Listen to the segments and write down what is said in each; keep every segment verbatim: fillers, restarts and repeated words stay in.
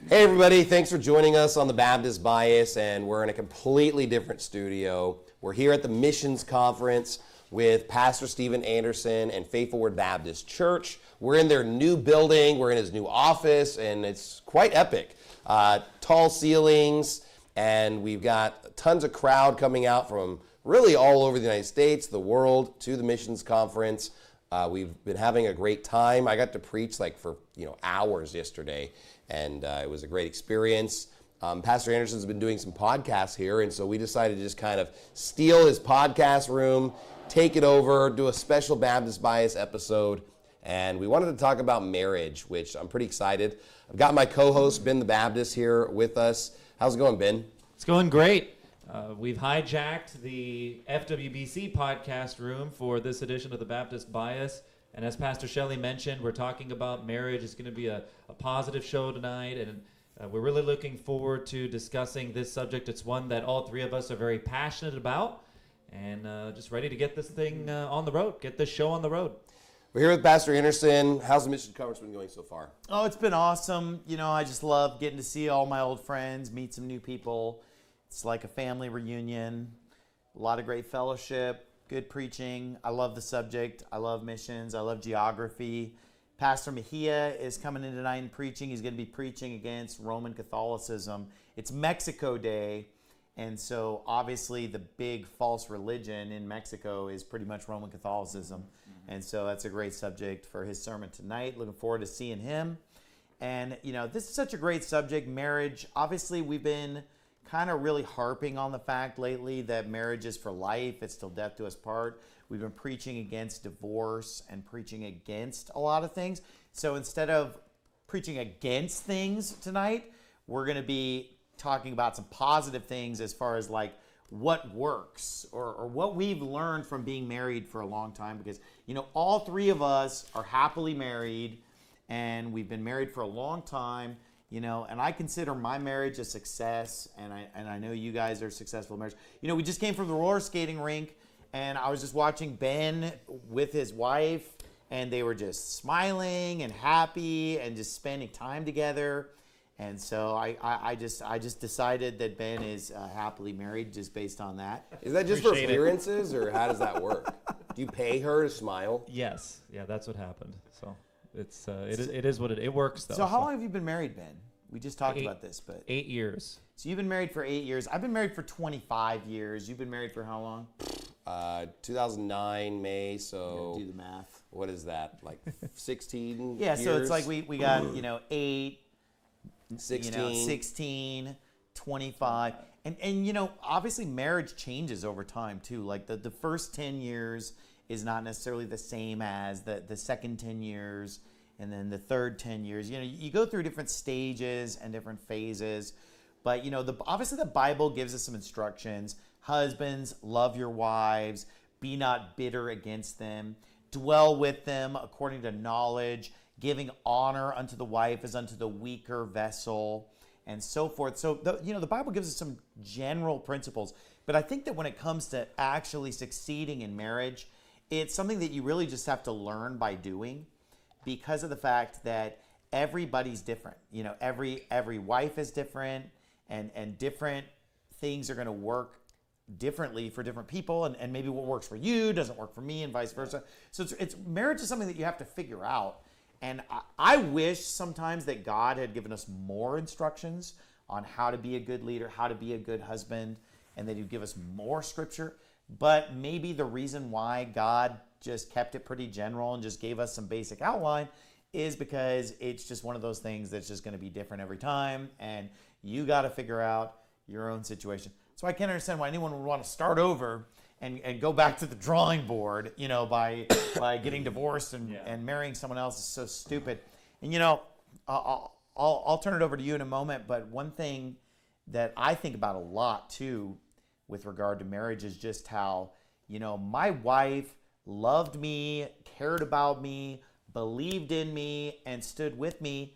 Hey everybody, thanks for joining us on the Baptist Bias, and we're in a completely different studio. We're here at the Missions Conference with Pastor Steven Anderson and Faithful Word Baptist Church. We're in their new building, we're in his new office, and it's quite epic. Uh, tall ceilings, and we've got tons of crowd coming out from really all over the United States, the world, to the Missions Conference. Uh, we've been having a great time. I got to preach like for you know hours yesterday, and uh, it was a great experience. Um, Pastor Anderson's been doing some podcasts here, and so we decided to just kind of steal his podcast room, take it over, do a special Baptist Bias episode, and we wanted to talk about marriage, which I'm pretty excited. I've got my co-host, Ben the Baptist, here with us. How's it going, Ben? It's going great. Uh, we've hijacked the F W B C podcast room for this edition of the Baptist Bias. And as Pastor Shelley mentioned, we're talking about marriage. It's going to be a, a positive show tonight. And uh, we're really looking forward to discussing this subject. It's one that all three of us are very passionate about. And uh, just ready to get this thing uh, on the road, get this show on the road. We're here with Pastor Anderson. How's the Mission Conference been going so far? Oh, it's been awesome. You know, I just love getting to see all my old friends, meet some new people. It's like a family reunion, a lot of great fellowship, good preaching. I love the subject. I love missions. I love geography. Pastor Mejia is coming in tonight and preaching. He's going to be preaching against Roman Catholicism. It's Mexico Day, and so obviously the big false religion in Mexico is pretty much Roman Catholicism. Mm-hmm. And so that's a great subject for his sermon tonight. Looking forward to seeing him. And, you know, this is such a great subject, marriage. Obviously, we've been kind of really harping on the fact lately that marriage is for life. It's till death do us part. We've been preaching against divorce and preaching against a lot of things. So instead of preaching against things tonight, we're going to be talking about some positive things as far as like what works or, or what we've learned from being married for a long time. Because, you know, all three of us are happily married and we've been married for a long time. You know, and I consider my marriage a success, and I and I know you guys are successful in marriage. You know, we just came from the roller skating rink, and I was just watching Ben with his wife, and they were just smiling and happy and just spending time together. And so I, I, I just I just decided that Ben is uh, happily married just based on that. Is that just Appreciate for appearances, it. Or how does that work? Do you pay her to smile? Yes. Yeah, that's what happened. So. It's uh, it, it is what it it works though. So how so. long have you been married, Ben? We just talked eight, about this, but eight years. So you've been married for eight years. I've been married for twenty-five years. You've been married for how long? Uh, two thousand nine May. So do the math. What is that? Like sixteen? Yeah. years? So it's like we we got you know eight, sixteen, you know, sixteen, twenty-five, and and you know obviously marriage changes over time too. Like the the first ten years is not necessarily the same as the, the second ten years and then the third ten years. You know, you go through different stages and different phases. But, you know, the obviously the Bible gives us some instructions. Husbands, love your wives. Be not bitter against them. Dwell with them according to knowledge. Giving honor unto the wife as unto the weaker vessel, and so forth. So, the, you know, the Bible gives us some general principles. But I think that when it comes to actually succeeding in marriage, it's something that you really just have to learn by doing because of the fact that everybody's different. You know, every every wife is different and, and different things are going to work differently for different people. And, and maybe what works for you doesn't work for me and vice versa. So it's, it's marriage is something that you have to figure out. And I, I wish sometimes that God had given us more instructions on how to be a good leader, how to be a good husband, and that he'd give us more scripture. But maybe the reason why God just kept it pretty general and just gave us some basic outline is because it's just one of those things that's just going to be different every time. And you got to figure out your own situation. So I can't understand why anyone would want to start over and, and go back to the drawing board, you know, by by getting divorced and, yeah. and marrying someone else is so stupid. And, you know, I'll, I'll, I'll turn it over to you in a moment. But one thing that I think about a lot, too, with regard to marriage is just how, you know, my wife loved me, cared about me, believed in me, and stood with me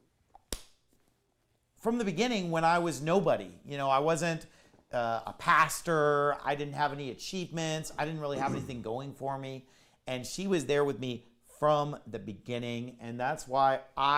from the beginning when I was nobody. You know, I wasn't uh, a pastor. I didn't have any achievements. I didn't really have anything going for me. And she was there with me from the beginning. And that's why I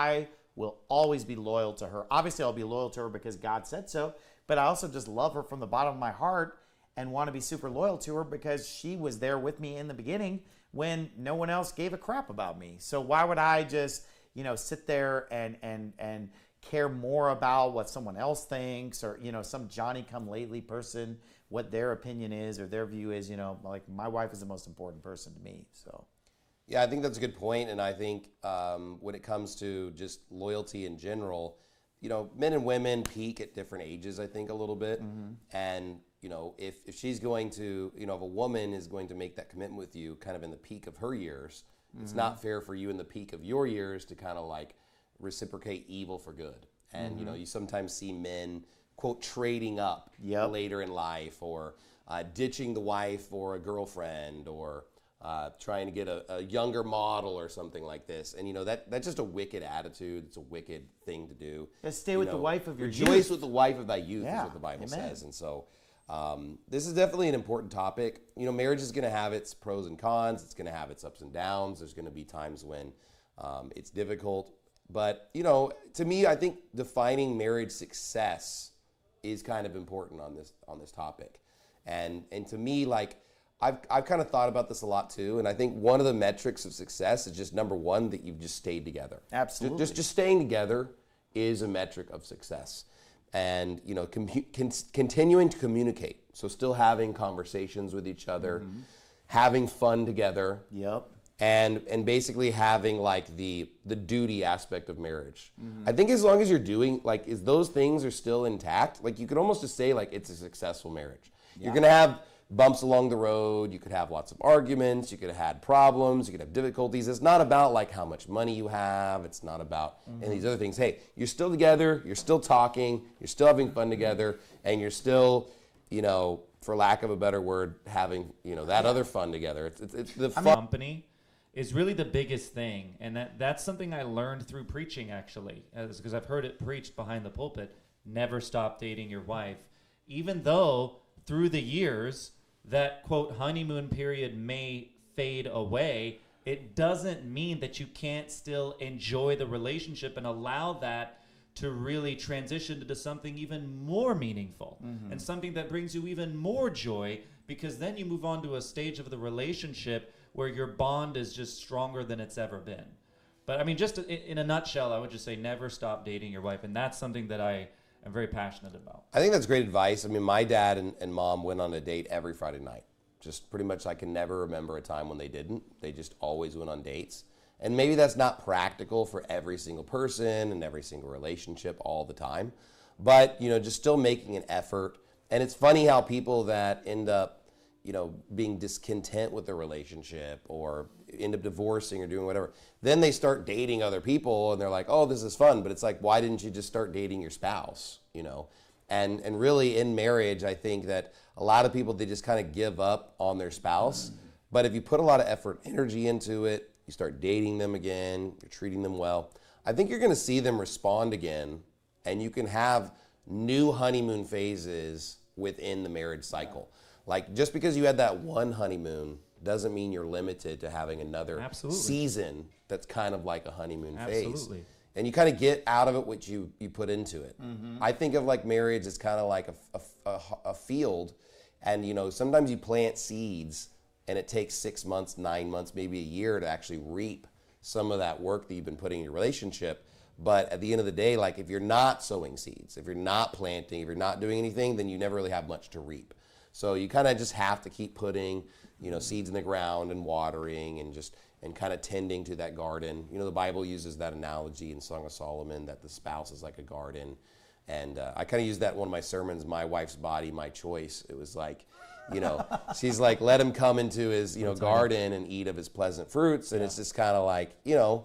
will always be loyal to her. Obviously, I'll be loyal to her because God said so, but I also just love her from the bottom of my heart and want to be super loyal to her because she was there with me in the beginning when no one else gave a crap about me. So why would I just, you know, sit there and and and care more about what someone else thinks, or, you know, some Johnny come lately person, what their opinion is or their view is. You know, like, my wife is the most important person to me. So Yeah, I think that's a good point, and I think um, when it comes to just loyalty in general, you know, men and women peak at different ages, I think, a little bit. Mm-hmm. And, you know, if, if she's going to, you know, if a woman is going to make that commitment with you kind of in the peak of her years, mm-hmm. it's not fair for you in the peak of your years to kind of like reciprocate evil for good. And, mm-hmm. you know, you sometimes see men, quote, trading up yep. later in life, or uh, ditching the wife or a girlfriend, or Uh, trying to get a, a younger model or something like this. And, you know, that that's just a wicked attitude. It's a wicked thing to do. Just stay you with know, the wife of your rejoice youth. with the wife of thy youth, Yeah. is what the Bible Amen. says. And so um, this is definitely an important topic. You know, marriage is going to have its pros and cons. It's going to have its ups and downs. There's going to be times when um, it's difficult. But, you know, to me, I think defining marriage success is kind of important on this on this topic. And and to me, like, I've, I've kind of thought about this a lot too, and I think one of the metrics of success is just, number one, that you've just stayed together. Absolutely. Just, just staying together is a metric of success. And, you know, com- con- continuing to communicate, so still having conversations with each other, mm-hmm. having fun together. Yep. And and basically having like the the duty aspect of marriage. Mm-hmm. I think as long as you're doing, like, is those things are still intact, like, you could almost just say, like, it's a successful marriage. Yeah. You're gonna have bumps along the road, you could have lots of arguments, you could have had problems, you could have difficulties. It's not about like how much money you have, it's not about mm-hmm. any of these other things. Hey, you're still together, you're still talking, you're still having fun together, and you're still, you know, for lack of a better word, having, you know, that other fun together. It's, it's, it's the fun. Company is really the biggest thing, and that, that's something I learned through preaching, actually, because I've heard it preached behind the pulpit. Never stop dating your wife. Even though through the years, that, quote, honeymoon period may fade away, it doesn't mean that you can't still enjoy the relationship and allow that to really transition into something even more meaningful, mm-hmm. and something that brings you even more joy, because then you move on to a stage of the relationship where your bond is just stronger than it's ever been. But I mean, just in, in a nutshell, I would just say never stop dating your wife, and that's something that I I'm very passionate about. I think that's great advice. I mean, my dad and, and mom went on a date every Friday night. Just pretty much, I can never remember a time when they didn't. They just always went on dates. And maybe that's not practical for every single person and every single relationship all the time. But, you know, just still making an effort. And it's funny how people that end up, you know, being discontent with their relationship or end up divorcing or doing whatever, then they start dating other people and they're like, oh, this is fun. But it's like, why didn't you just start dating your spouse, you know? And and really in marriage, I think that a lot of people, they just kind of give up on their spouse. Mm-hmm. But if you put a lot of effort, energy into it, you start dating them again, you're treating them well, I think you're going to see them respond again, and you can have new honeymoon phases within the marriage cycle. Yeah. Like, just because you had that one honeymoon doesn't mean you're limited to having another Absolutely. season that's kind of like a honeymoon Absolutely. phase. And you kind of get out of it what you, you put into it. Mm-hmm. I think of like marriage as kind of like a, a, a, a field. And, you know, sometimes you plant seeds and it takes six months, nine months, maybe a year to actually reap some of that work that you've been putting in your relationship. But at the end of the day, like, if you're not sowing seeds, if you're not planting, if you're not doing anything, then you never really have much to reap. So you kind of just have to keep putting, you know, seeds in the ground and watering and just and kind of tending to that garden. You know, the Bible uses that analogy in Song of Solomon that the spouse is like a garden. And uh, I kind of used that in one of my sermons, My Wife's Body, My Choice. It was like, you know, she's like, let him come into his, you know, garden and eat of his pleasant fruits. And yeah. It's just kind of like, you know,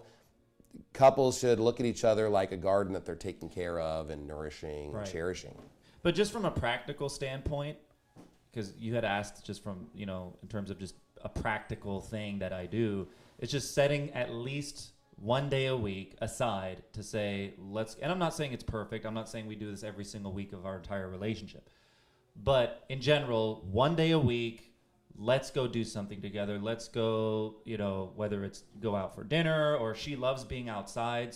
couples should look at each other like a garden that they're taking care of and nourishing right. and cherishing. But just from a practical standpoint, because you had asked just from, you know, in terms of just a practical thing that I do, it's just setting at least one day a week aside to say, let's, and I'm not saying it's perfect. I'm not saying we do this every single week of our entire relationship. But in general, one day a week, let's go do something together. Let's go, you know, whether it's go out for dinner or she loves being outside. So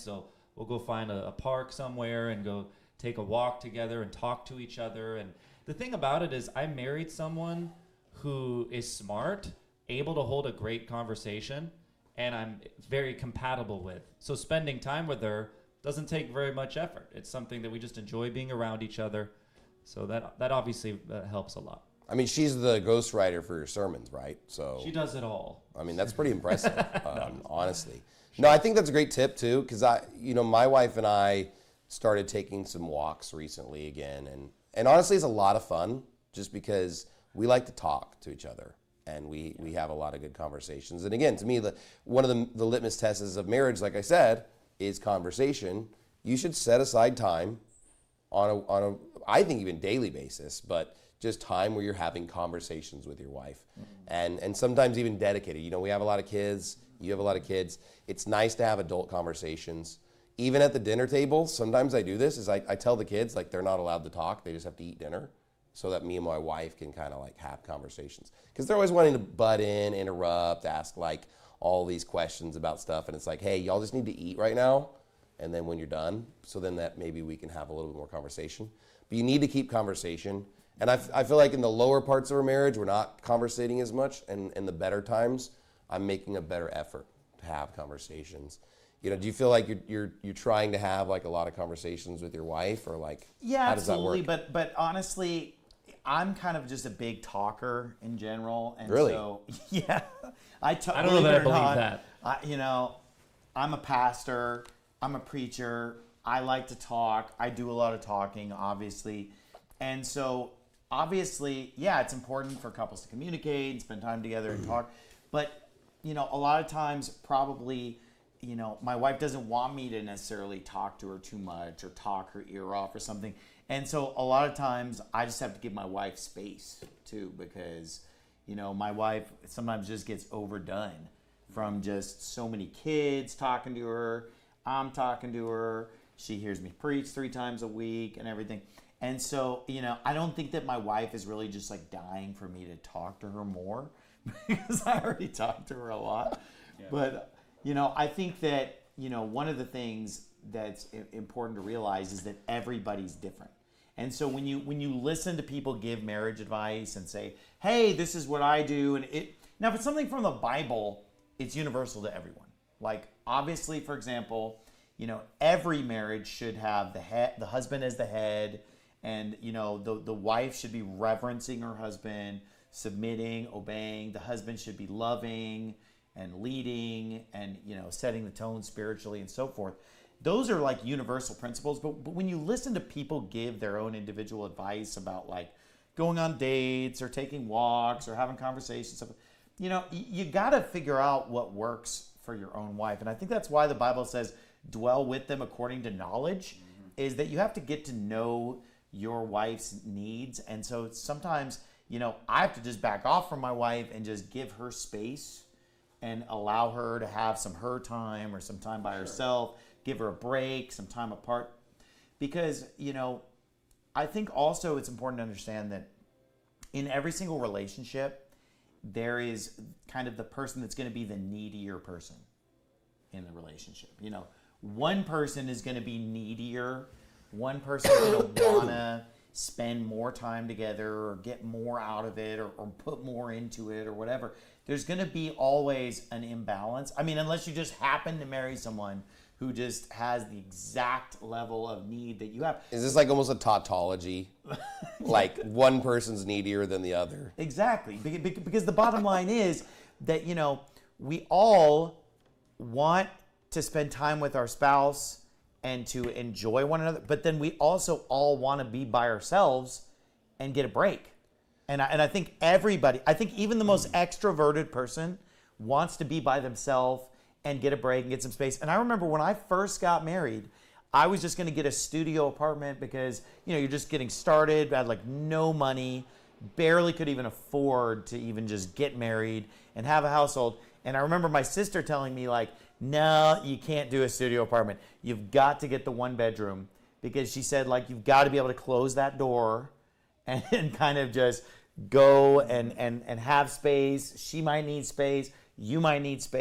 we'll go find a, a park somewhere and go take a walk together and talk to each other. And the thing about it is I married someone who is smart, able to hold a great conversation, and I'm very compatible with. So spending time with her doesn't take very much effort. It's something that we just enjoy being around each other. So that that obviously uh, helps a lot. I mean, she's the ghostwriter for your sermons, right? So She does it all. I mean, that's pretty impressive, um, honestly. No, I think that's a great tip too, because I, you know, my wife and I started taking some walks recently again, and and honestly, it's a lot of fun just because we like to talk to each other, and we we have a lot of good conversations. And again, to me, the one of the the litmus tests of marriage, like I said, is conversation. You should set aside time on a on a I think even daily basis, but just time where you're having conversations with your wife, mm-hmm. and and sometimes even dedicated. You know, we have a lot of kids. You have a lot of kids. It's nice to have adult conversations. Even at the dinner table, sometimes I do this. Is I, I tell the kids like they're not allowed to talk. They just have to eat dinner, so that me and my wife can kind of like have conversations. Because they're always wanting to butt in, interrupt, ask like all these questions about stuff, and it's like, hey, y'all just need to eat right now, and then when you're done, so then that maybe we can have a little bit more conversation. But you need to keep conversation. And I, I feel like in the lower parts of our marriage, we're not conversating as much. And in the better times, I'm making a better effort to have conversations. You know, do you feel like you're you're you're trying to have like a lot of conversations with your wife, or like yeah, how does absolutely. that work? But but honestly, I'm kind of just a big talker in general, and Really? so yeah, I talk. I don't know that I believe not, that. I, you know, I'm a pastor. I'm a preacher. I like to talk. I do a lot of talking, obviously, and so. Obviously, yeah, it's important for couples to communicate and spend time together and talk. But, you know, a lot of times probably, you know, my wife doesn't want me to necessarily talk to her too much or talk her ear off or something. And so a lot of times I just have to give my wife space too, because, you know, my wife sometimes just gets overdone from just so many kids talking to her. I'm talking to her. She hears me preach three times a week and everything. And so, you know, I don't think that my wife is really just like dying for me to talk to her more because I already talk to her a lot. Yeah. But, you know, I think that, you know, one of the things that's important to realize is that everybody's different. And so when you when you listen to people give marriage advice and say, hey, this is what I do. And it now, if it's something from the Bible, it's universal to everyone. Like, obviously, for example, you know, every marriage should have the head, the husband as the head. And, you know, the, the wife should be reverencing her husband, submitting, obeying. The husband should be loving and leading and, you know, setting the tone spiritually and so forth. Those are like universal principles. But, but when you listen to people give their own individual advice about like going on dates or taking walks or having conversations, you know, you, you got to figure out what works for your own wife. And I think that's why the Bible says dwell with them according to knowledge, mm-hmm. is that you have to get to know your wife's needs. And so sometimes, you know, I have to just back off from my wife and just give her space and allow her to have some her time or some time by sure. herself, give her a break, some time apart. Because, you know, I think also it's important to understand that in every single relationship, there is kind of the person that's going to be the needier person in the relationship. You know, one person is going to be needier. One person's going to want to spend more time together or get more out of it or, or put more into it or whatever. There's going to be always an imbalance. I mean, unless you just happen to marry someone who just has the exact level of need that you have. Is this like almost a tautology? Like one person's needier than the other? Exactly. Because the bottom line is that, you know, we all want to spend time with our spouse and to enjoy one another, but then we also all want to be by ourselves and get a break. And I, and I think everybody, I think even the most extroverted person wants to be by themselves and get a break and get some space. And I remember when I first got married, I was just going to get a studio apartment because, you know, you're just getting started. I had like no money, barely could even afford to even just get married and have a household. And I remember my sister telling me like, no, you can't do a studio apartment. You've got to get the one bedroom because she said like you've got to be able to close that door and, and kind of just go and, and, and have space. She might need space. You might need space.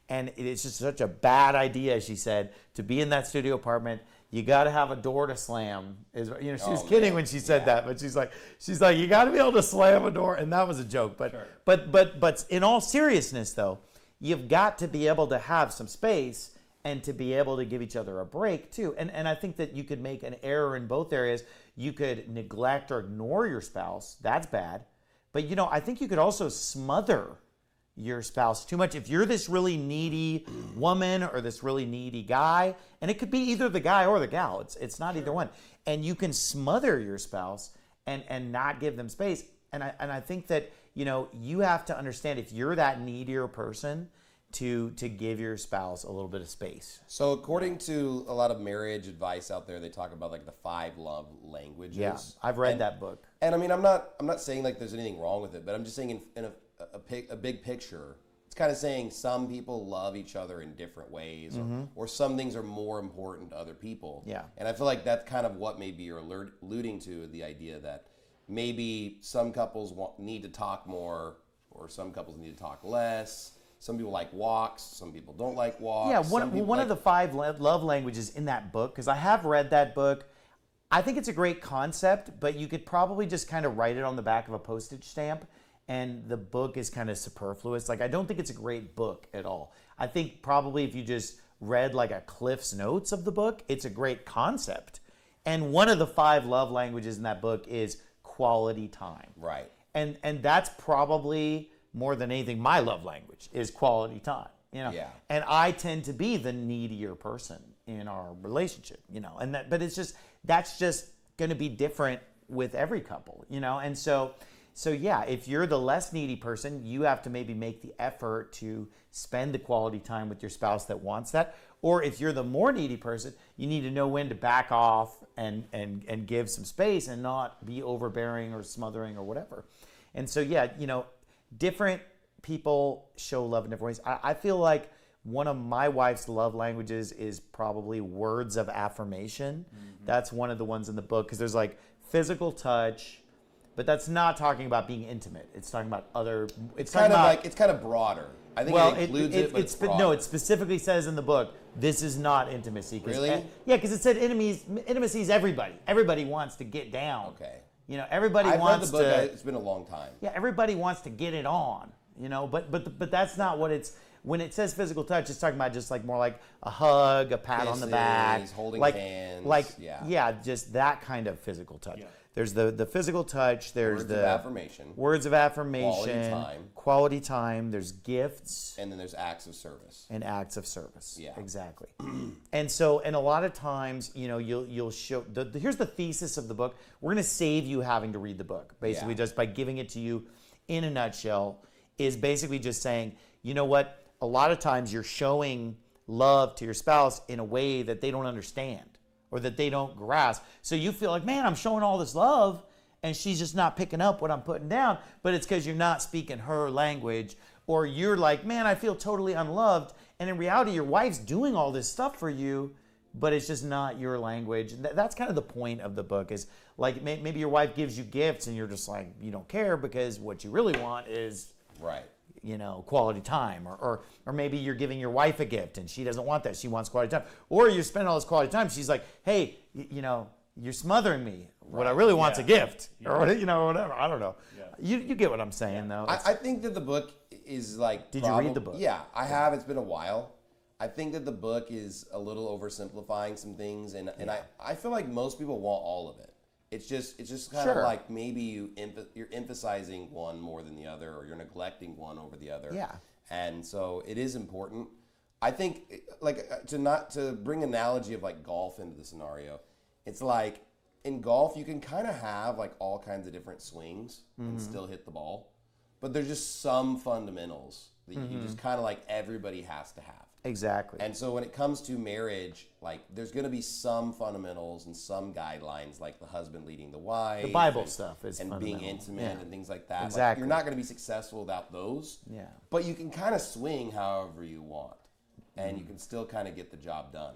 And it is just such a bad idea, she said, to be in that studio apartment. You got to have a door to slam. Is you know she was Oh, kidding man. when she said Yeah. that, but she's like she's like you got to be able to slam a door, and that was a joke. But Sure. but but but in all seriousness, though, you've got to be able to have some space and to be able to give each other a break too. And and I think that you could make an error in both areas. You could neglect or ignore your spouse. That's bad. But you know, I think you could also smother your spouse too much. If you're this really needy woman or this really needy guy, and it could be either the guy or the gal, it's it's not either one, and you can smother your spouse and and not give them space. And I and I think that, you know, you have to understand, if you're that needier person, to to give your spouse a little bit of space. So according to a lot of marriage advice out there, they talk about like the five love languages. Yeah, I've read And- that book. And I mean, I'm not I'm not saying like there's anything wrong with it, but I'm just saying in, in a, a, pic, a big picture, it's kind of saying some people love each other in different ways, or, or some things are more important to other people. Yeah. And I feel like that's kind of what maybe you're alert, alluding to, the idea that maybe some couples want, need to talk more, or some couples need to talk less. Some people like walks, some people don't like walks. Yeah, some one, people one like, of the five lo- love languages in that book, because I have read that book. I think it's a great concept, but you could probably just kind of write it on the back of a postage stamp, and the book is kind of superfluous. Like, I don't think it's a great book at all. I think probably if you just read like a Cliff's Notes of the book, it's a great concept. And one of the five love languages in that book is quality time. Right. And and that's probably more than anything my love language is quality time. You know, Yeah. and I tend to be the needier person in our relationship, you know, and that, but it's just, that's just going to be different with every couple, you know, and so, so yeah, if you're the less needy person, you have to maybe make the effort to spend the quality time with your spouse that wants that. Or if you're the more needy person, you need to know when to back off and, and, and give some space and not be overbearing or smothering or whatever. And so, yeah, you know, different people show love in different ways. I, I feel like one of my wife's love languages is probably words of affirmation. Mm-hmm. That's one of the ones in the book, because there's like physical touch, but that's not talking about being intimate. It's talking about other. It's, It's talking kind of about, like, it's kind of broader. I think well, it includes it, it, it, but it's it's, spe- broader. no, it specifically says in the book, this is not intimacy. 'Cause- Really? eh, yeah, because it said enemies, intimacy is everybody. Everybody wants to get down. Okay. You know, everybody I've read wants the book. to. I- It's been a long time. Yeah, everybody wants to get it on, you know, but but but that's not what it's. When it says physical touch, it's talking about just like more like a hug, a pat on the back, Kisses, holding like, hands, like yeah. yeah, just that kind of physical touch. Yeah. There's the the physical touch. There's Words the of affirmation. words of affirmation, Quality time. quality time. There's gifts And then there's acts of service. and acts of service. Yeah. Exactly. And so, and a lot of times, you know, you'll you'll show. The, the, here's the thesis of the book. We're going to save you having to read the book, basically, Yeah. just by giving it to you in a nutshell. Is basically just saying, you know what? A lot of times you're showing love to your spouse in a way that they don't understand or that they don't grasp. So you feel like, man, I'm showing all this love, and she's just not picking up what I'm putting down. But it's because you're not speaking her language. Or you're like, man, I feel totally unloved. And in reality, your wife's doing all this stuff for you, but it's just not your language. Th- That's kind of the point of the book, is like may- maybe your wife gives you gifts and you're just like, you don't care, because what you really want is, Right. you know, quality time. Or, or or maybe you're giving your wife a gift and she doesn't want that. She wants quality time. Or you're spending all this quality time. She's like, hey, y- you know, you're smothering me. What I really want's a Yeah. gift. Or, what- you know, whatever. I don't know. Yeah. You, you get what I'm saying, though. I, It's- I think that the book is like. Did you read the book? Yeah, I have. It's been a while. I think that the book is a little oversimplifying some things, and, and I, I feel like most people want all of it. It's just it's just kind Sure. of like maybe you emph- you're emphasizing one more than the other, or you're neglecting one over the other. Yeah. And so it is important. I think like uh, to not to bring analogy of like golf into the scenario. It's like in golf you can kind of have like all kinds of different swings Mm-hmm. and still hit the ball, but there's just some fundamentals that you Mm-hmm. just kind of like everybody has to have. exactly. And so when it comes to marriage, like there's going to be some fundamentals and some guidelines, like the husband leading the wife, The Bible and, stuff is and being fundamental. intimate Yeah. and things like that. Like, Exactly. you're not going to be successful without those. Yeah. But you can kind of swing however you want, and Mm-hmm. you can still kind of get the job done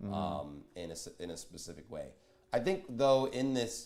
um, in a s- in a specific way. I think though in this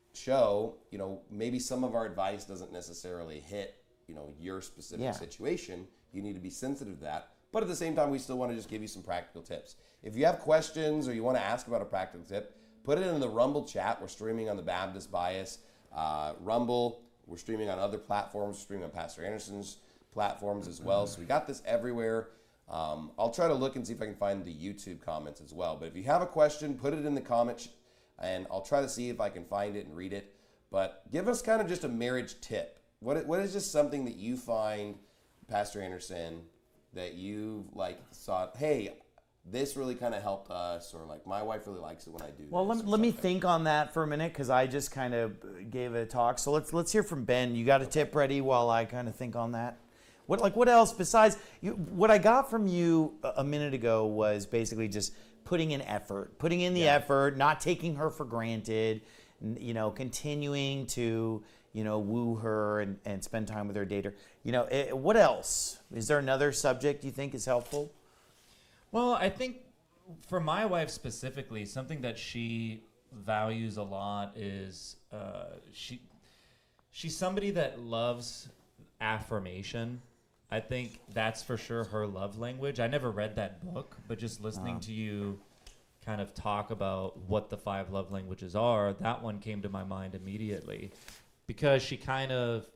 show, you know, maybe some of our advice doesn't necessarily hit, you know, your specific Yeah. situation. You need to be sensitive to that. But at the same time, we still want to just give you some practical tips. If you have questions or you want to ask about a practical tip, put it in the Rumble chat. We're streaming on the Baptist Bias uh, Rumble. We're streaming on other platforms. We're streaming on Pastor Anderson's platforms as well. So we got this everywhere. Um, I'll try to look and see if I can find the YouTube comments as well. But if you have a question, put it in the comments, and I'll try to see if I can find it and read it. But give us kind of just a marriage tip. What What is just something that you find, Pastor Anderson, that you've like thought, hey, this really kind of helped us, or like my wife really likes it when I do Well, this, let, or let me something. think on that for a minute because I just kind of gave a talk. So let's let's hear from Ben. You got a tip ready while I kind of think on that? What like what else besides you, what I got from you a a minute ago was basically just putting in effort, putting in the Yeah. effort, not taking her for granted, n- you know, continuing to you know woo her and, and spend time with her, date her. You know, eh, what else? Is there another subject you think is helpful? Well, I think for my wife specifically, something that she values a lot is uh, she she's somebody that loves affirmation. I think that's for sure her love language. I never read that book, but just listening to you kind of talk about what the five love languages are, that one came to my mind immediately because she kind of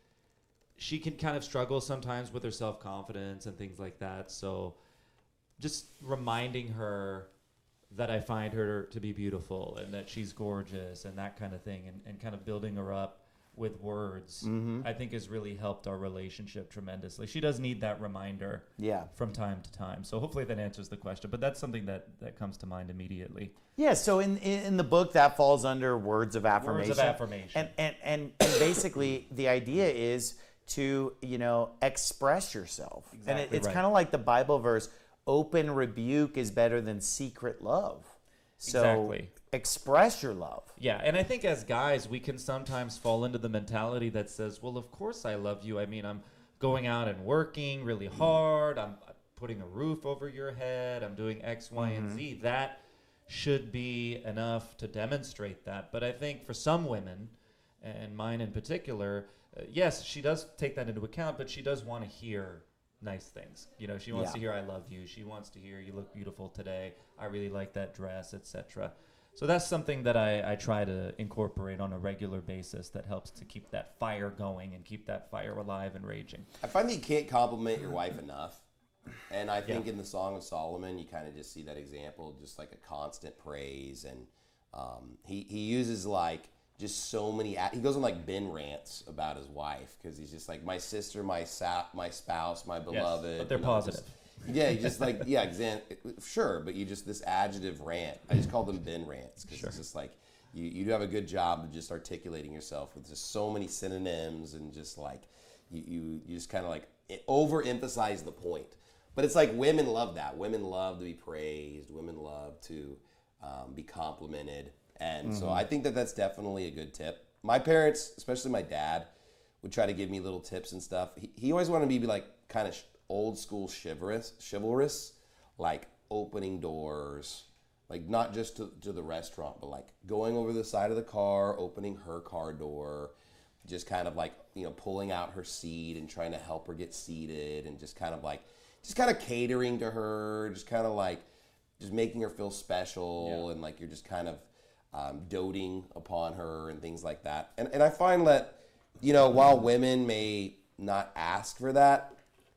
she can kind of struggle sometimes with her self-confidence and things like that. So just reminding her that I find her to be beautiful and that she's gorgeous and that kind of thing, and, and kind of building her up with words, Mm-hmm. I think has really helped our relationship tremendously. She does need that reminder Yeah. from time to time. So hopefully that answers the question, but that's something that, that comes to mind immediately. Yeah, so in in the book that falls under words of affirmation. Words of affirmation. And and and, and basically the idea is to, you know, express yourself. and it, Exactly it's right. kind of like the Bible verse, open rebuke is better than secret love. So Exactly. express your love. Yeah, and I think as guys, we can sometimes fall into the mentality that says, well, of course I love you. I mean, I'm going out and working really hard. I'm putting a roof over your head. I'm doing X, Y, and Z. That should be enough to demonstrate that. But I think for some women, and mine in particular, uh, yes, she does take that into account, but she does want to hear nice things. You know, she wants Yeah. to hear I love you. She wants to hear you look beautiful today. I really like that dress, et cetera. So that's something that I, I try to incorporate on a regular basis that helps to keep that fire going and keep that fire alive and raging. I find that you can't compliment your wife enough. And I think in the Song of Solomon, you kind of just see that example, just like a constant praise. And um, he, he uses like just so many, he goes on like Ben rants about his wife because he's just like, my sister, my sa- my spouse, my beloved. but they're you know, positive. just- yeah, you just like, yeah, exa- sure, but you just, this adjective rant. I just call them Ben rants because it's just like, you, you do have a good job of just articulating yourself with just so many synonyms and just like, you, you, you just kind of like overemphasize the point. But it's like women love that. Women love to be praised. Women love to um, be complimented. And so I think that that's definitely a good tip. My parents, especially my dad, would try to give me little tips and stuff. He, he always wanted me to be like kind of sh- old school chivalrous, chivalrous, like opening doors, like not just to, to the restaurant, but like going over the side of the car, opening her car door, just kind of like, you know, pulling out her seat and trying to help her get seated and just kind of like, just kind of catering to her, just kind of like, just making her feel special and like you're just kind of um, doting upon her and things like that. And and I find that, you know, while women may not ask for that,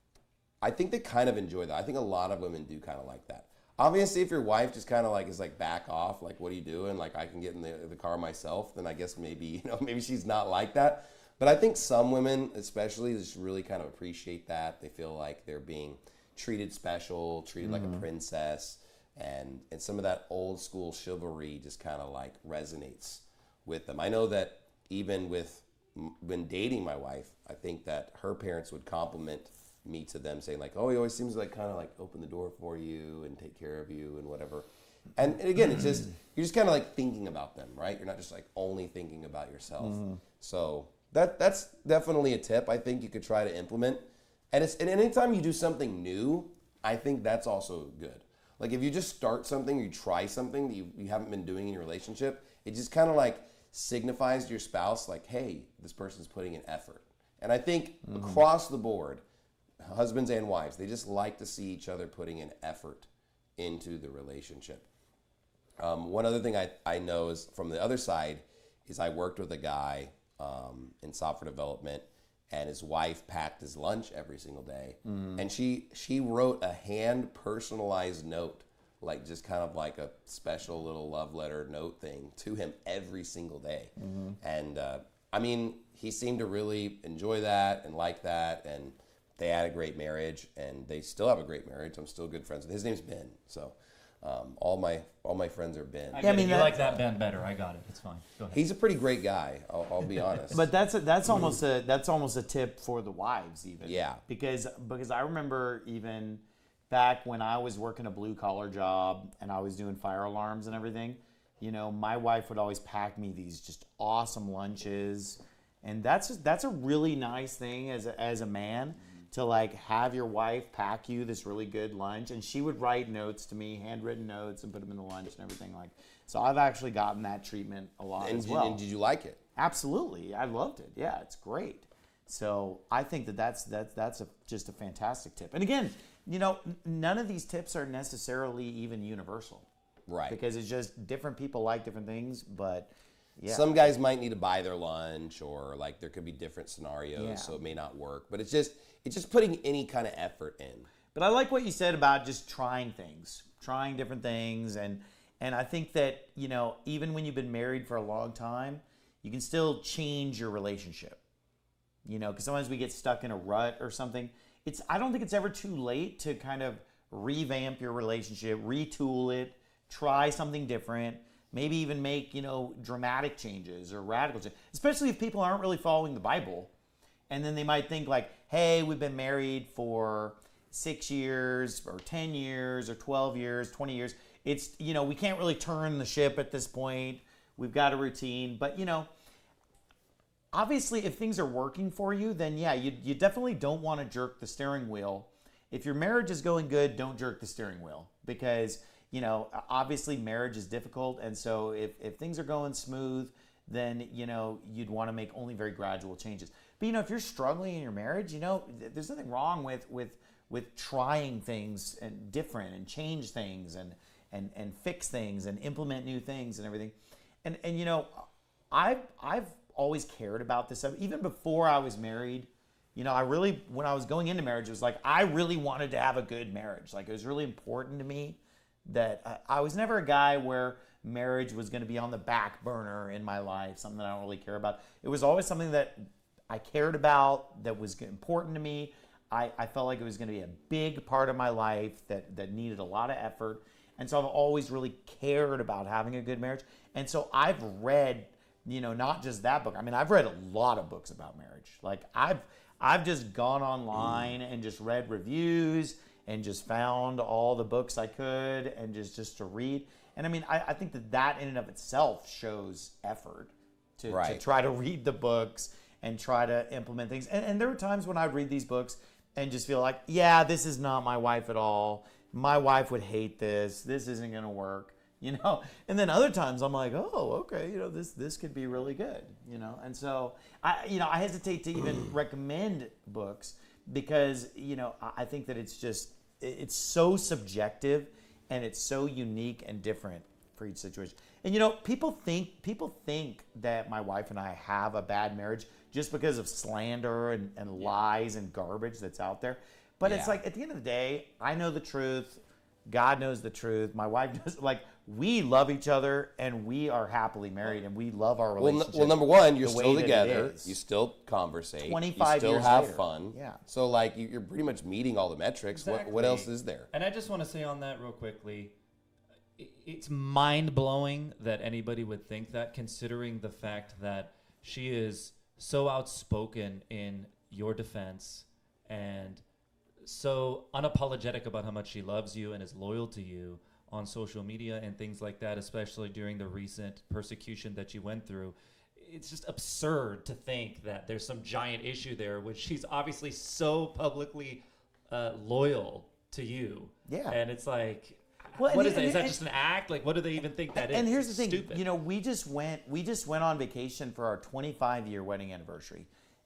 I think they kind of enjoy that. I think a lot of women do kind of like that. Obviously, if your wife just kind of like is like back off, like what are you doing? Like I can get in the, the car myself, then I guess maybe, you know, maybe she's not like that. But I think some women especially just really kind of appreciate that. They feel like they're being treated special, treated like a princess. And, and some of that old school chivalry just kind of like resonates with them. I know that even with when dating my wife, I think that her parents would compliment me to them saying like, oh, he always seems like kind of like open the door for you and take care of you and whatever. And, and again, it's just, you're just kind of like thinking about them, right? You're not just like only thinking about yourself. Mm-hmm. So that that's definitely a tip I think you could try to implement. And it's, and anytime you do something new, I think that's also good. Like if you just start something or you try something that you, you haven't been doing in your relationship, it just kind of like signifies to your spouse like, hey, this person's putting in effort. And I think mm-hmm. across the board, husbands and wives, they just like to see each other putting an effort into the relationship. Um, one other thing I, I know is from the other side is I worked with a guy um, in software development, and his wife packed his lunch every single day. Mm-hmm. And she she wrote a hand personalized note, like just kind of like a special little love letter note thing to him every single day. Mm-hmm. And uh, I mean, he seemed to really enjoy that and like that, and they had a great marriage, and they still have a great marriage. I'm still good friends with his name's Ben. So um, all my all my friends are Ben. I, Yeah, I mean, you that- like that band better. I got it. It's fine. Go ahead. He's a pretty great guy. I'll, I'll be honest. But that's a, that's almost a that's almost a tip for the wives even. Yeah. Because because I remember even back when I was working a blue collar job and I was doing fire alarms and everything, you know, my wife would always pack me these just awesome lunches, and that's that's a really nice thing as a, as a man to like have your wife pack you this really good lunch, and she would write notes to me, handwritten notes, and put them in the lunch and everything like. So I've actually gotten that treatment a lot and, as did, well. and did you like it? Absolutely, I loved it. Yeah, it's great. So I think that that's that's that's a, just a fantastic tip. And again, you know, n- none of these tips are necessarily even universal, Right. because it's just different people like different things. But yeah, Some guys might need to buy their lunch, or like there could be different scenarios, Yeah. so it may not work. But it's just it's just putting any kind of effort in. But I like what you said about just trying things, trying different things, and and I think that, you know, even when you've been married for a long time, you can still change your relationship. You know, because sometimes we get stuck in a rut or something. It's I don't think it's ever too late to kind of revamp your relationship, retool it, try something different, maybe even make, you know, dramatic changes or radical changes, especially if people aren't really following the Bible. And then they might think like, hey, we've been married for six years or ten years or twelve years, twenty years. It's, you know, we can't really turn the ship at this point. We've got a routine. But, you know, obviously if things are working for you, then yeah, you, you definitely don't want to jerk the steering wheel. If your marriage is going good, don't jerk the steering wheel, because, you know, obviously marriage is difficult. And so if, if things are going smooth, then, you know, you'd want to make only very gradual changes. But, you know, if you're struggling in your marriage, you know, th- there's nothing wrong with, with, with trying things and different and change things and, and, and fix things and implement new things and everything. And, and, you know, I've, I've always cared about this stuff. Even before I was married, you know, I really, when I was going into marriage, it was like, I really wanted to have a good marriage. Like, it was really important to me that I, I was never a guy where marriage was going to be on the back burner in my life, something that I don't really care about. It was always something that I cared about, that was important to me. I, I felt like it was going to be a big part of my life that, that needed a lot of effort. And so I've always really cared about having a good marriage. And so I've read, you know, not just that book. I mean, I've read a lot of books about marriage. Like I've, I've just gone online and just read reviews and just found all the books I could and just, just to read. And I mean, I, I think that that in and of itself shows effort to, to Right. try to read the books and try to implement things. And, and there were times when I'd read these books and just feel like, yeah, this is not my wife at all. My wife would hate this. This isn't going to work, you know? And then other times I'm like, oh, okay, you know, this this could be really good, you know? And so, I you know, I hesitate to even recommend books because, you know, I I think that it's just, it- it's so subjective and it's so unique and different for each situation. And, you know, people think, people think that my wife and I have a bad marriage just because of slander and, and lies and garbage that's out there. But it's Yeah. like, at the end of the day, I know the truth. God knows the truth. My wife knows. Like, we love each other and we are happily married and we love our Well, n- relationship. well, number one, you're the way still that it together. is. You still conversate. twenty-five You still years have later. fun. Yeah. So like you- you're pretty much meeting all the metrics. What what Exactly. else is there? And I just want to say on that real quickly, i- it's mind blowing that anybody would think that, considering the fact that she is so outspoken in your defense and so unapologetic about how much she loves you and is loyal to you on social media and things like that, especially during the recent persecution that you went through. It's just absurd to think that there's some giant issue there, which she's obviously so publicly uh, loyal to you. Yeah. And it's like, Well, what and- is that? and- Is that and- just an act? Like, what do they even think that is? And here's It's the thing, stupid. you know, we just went we just went on vacation for our twenty-five year wedding anniversary,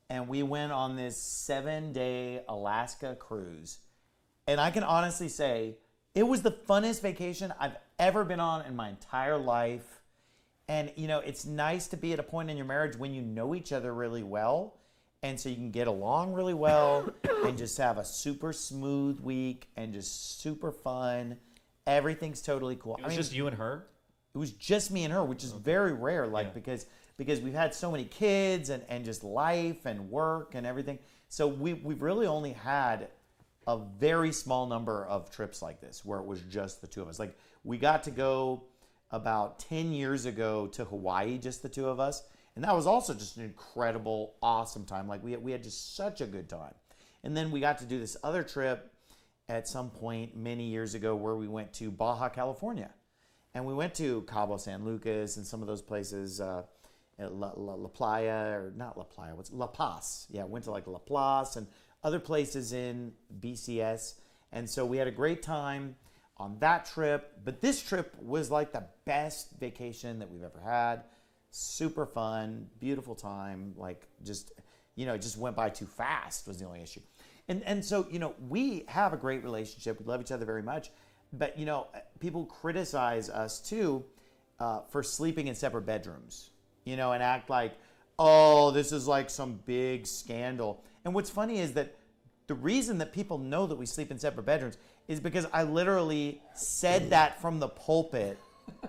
and we went on this seven-day Alaska cruise. And I can honestly say it was the funnest vacation I've ever been on in my entire life. And, you know, it's nice to be at a point in your marriage when you know each other really well. And so you can get along really well and just have a super smooth week and just super fun. Everything's totally cool. It was just you and her? It was just me and her, which is very rare, like Yeah. because because we've had so many kids and, and just life and work and everything. So we, we've really only had a very small number of trips like this where it was just the two of us. Like we got to go about ten years ago to Hawaii, just the two of us. And that was also just an incredible, awesome time. Like we, we had just such a good time. And then we got to do this other trip at some point many years ago where we went to Baja, California. And we went to Cabo San Lucas and some of those places, uh, at La, La, La Playa, or not La Playa, what's La Paz. Yeah, went to like La Paz and other places in B C S. And so we had a great time on that trip. But this trip was like the best vacation that we've ever had. Super fun, beautiful time. Like just, you know, it just went by too fast was the only issue. And and so, you know, we have a great relationship. We love each other very much. But, you know, people criticize us too uh, for sleeping in separate bedrooms, you know, and act like, oh, this is like some big scandal. And what's funny is that the reason that people know that we sleep in separate bedrooms is because I literally said that from the pulpit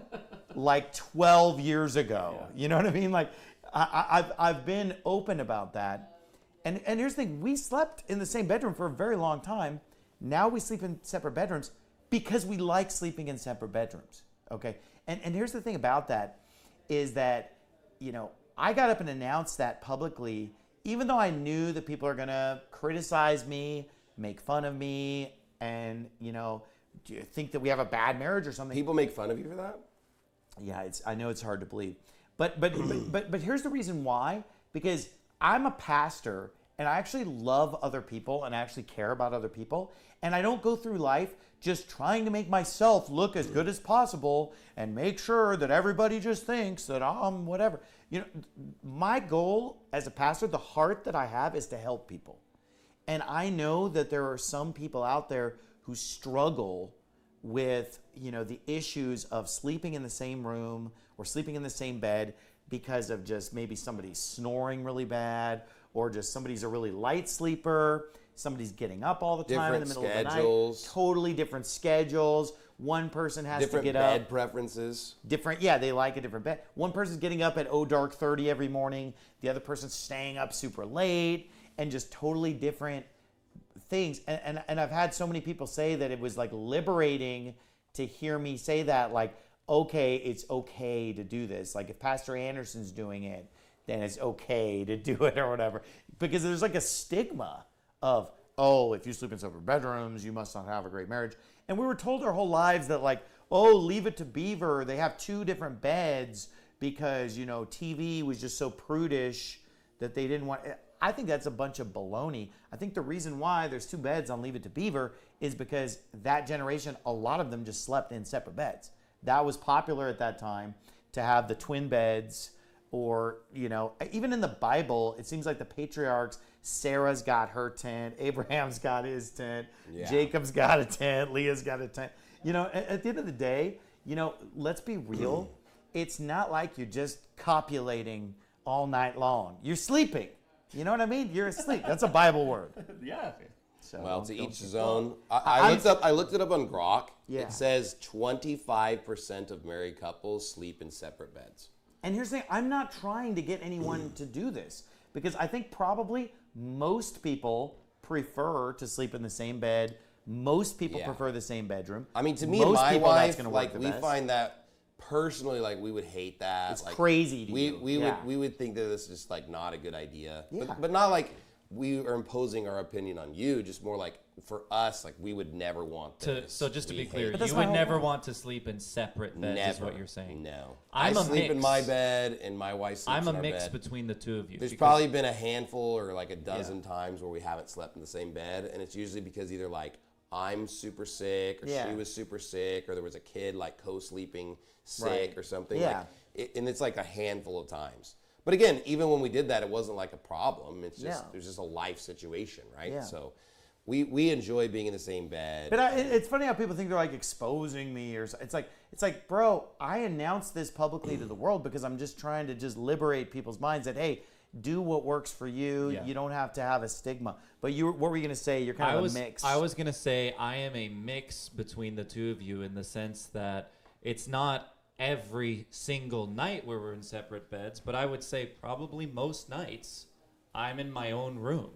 like twelve years ago. Yeah. You know what I mean? Like, I, I, I've, I've been open about that. And, and here's the thing. We slept in the same bedroom for a very long time. Now we sleep in separate bedrooms because we like sleeping in separate bedrooms, okay? And and here's the thing about that is that, you know, I got up and announced that publicly, even though I knew that people are gonna criticize me, make fun of me, and, you know, do you think that we have a bad marriage or something? People make fun of you for that? Yeah, it's I know it's hard to believe. But but but, but but here's the reason why. Because I'm a pastor and I actually love other people and I actually care about other people. And I don't go through life just trying to make myself look as good as possible and make sure that everybody just thinks that I'm whatever. You know, my goal as a pastor, the heart that I have is to help people. And I know that there are some people out there who struggle with, you know, the issues of sleeping in the same room or sleeping in the same bed because of just maybe somebody's snoring really bad or just somebody's a really light sleeper. Somebody's getting up all the time in the middle Different of the schedules. night. Totally different schedules. One person has Different to get bed up. preferences. Different, yeah, they like a different bed. One person's getting up at oh dark thirty every morning. The other person's staying up super late, and just totally different things. And, and and I've had so many people say that it was like liberating to hear me say that, like, okay, it's okay to do this. Like if Pastor Anderson's doing it, then it's okay to do it or whatever. Because there's like a stigma of, oh, if you sleep in separate bedrooms, you must not have a great marriage. And we were told our whole lives that, like, oh, Leave It to Beaver, they have two different beds because, you know, T V was just so prudish that they didn't want. I think that's a bunch of baloney. I think the reason why there's two beds on Leave It to Beaver is because that generation, a lot of them just slept in separate beds. That was popular at that time to have the twin beds. Or, you know, even in the Bible, it seems like the patriarchs, Sarah's got her tent, Abraham's got his tent, Yeah. Jacob's got a tent, Leah's got a tent. You know, at, at the end of the day, you know, let's be real. It's not like you're just copulating all night long. You're sleeping. You know what I mean? You're asleep. That's a Bible word. Yeah. So Well, to don't each you- his own. I, I I'm- looked up. I looked it up on Grok. Yeah. It says twenty-five percent of married couples sleep in separate beds. And here's the thing, I'm not trying to get anyone to do this because I think probably most people prefer to sleep in the same bed. Most people Yeah. prefer the same bedroom. I mean, to me most and my people, that's wife, gonna work like the we best. find that personally, like we would hate that. It's like, crazy to we you. we Yeah. would we would think that this is just like not a good idea. Yeah. But, but not like we are imposing our opinion on you. Just more like for us, like we would never want To, this. so just to We be clear, hate But that's you my would whole never point. want to sleep in separate beds, Never. is what you're saying. No. I'm I a sleep in mix. my bed and my wife sleeps I'm a in our mix bed. between the two of you. There's because- probably been a handful or like a dozen times where we haven't slept in the same bed, and it's usually because either like I'm super sick or Yeah. she was super sick or there was a kid like co-sleeping sick Right. or something. Yeah. Like, it, and it's like a handful of times. but again, even when we did that, it wasn't like a problem. It's just Yeah. it was just a life situation, right? Yeah. So we we enjoy being in the same bed. But I, it- it's funny how people think they're like exposing me, or so- it's like it's like, bro, I announced this publicly to the world because I'm just trying to just liberate people's minds that hey, do what works for you. Yeah. You don't have to have a stigma. But you, what were you gonna say? You're kind I of was a mix. I was gonna say I am a mix between the two of you in the sense that it's not every single night where we're in separate beds, but I would say probably most nights I'm in my own room,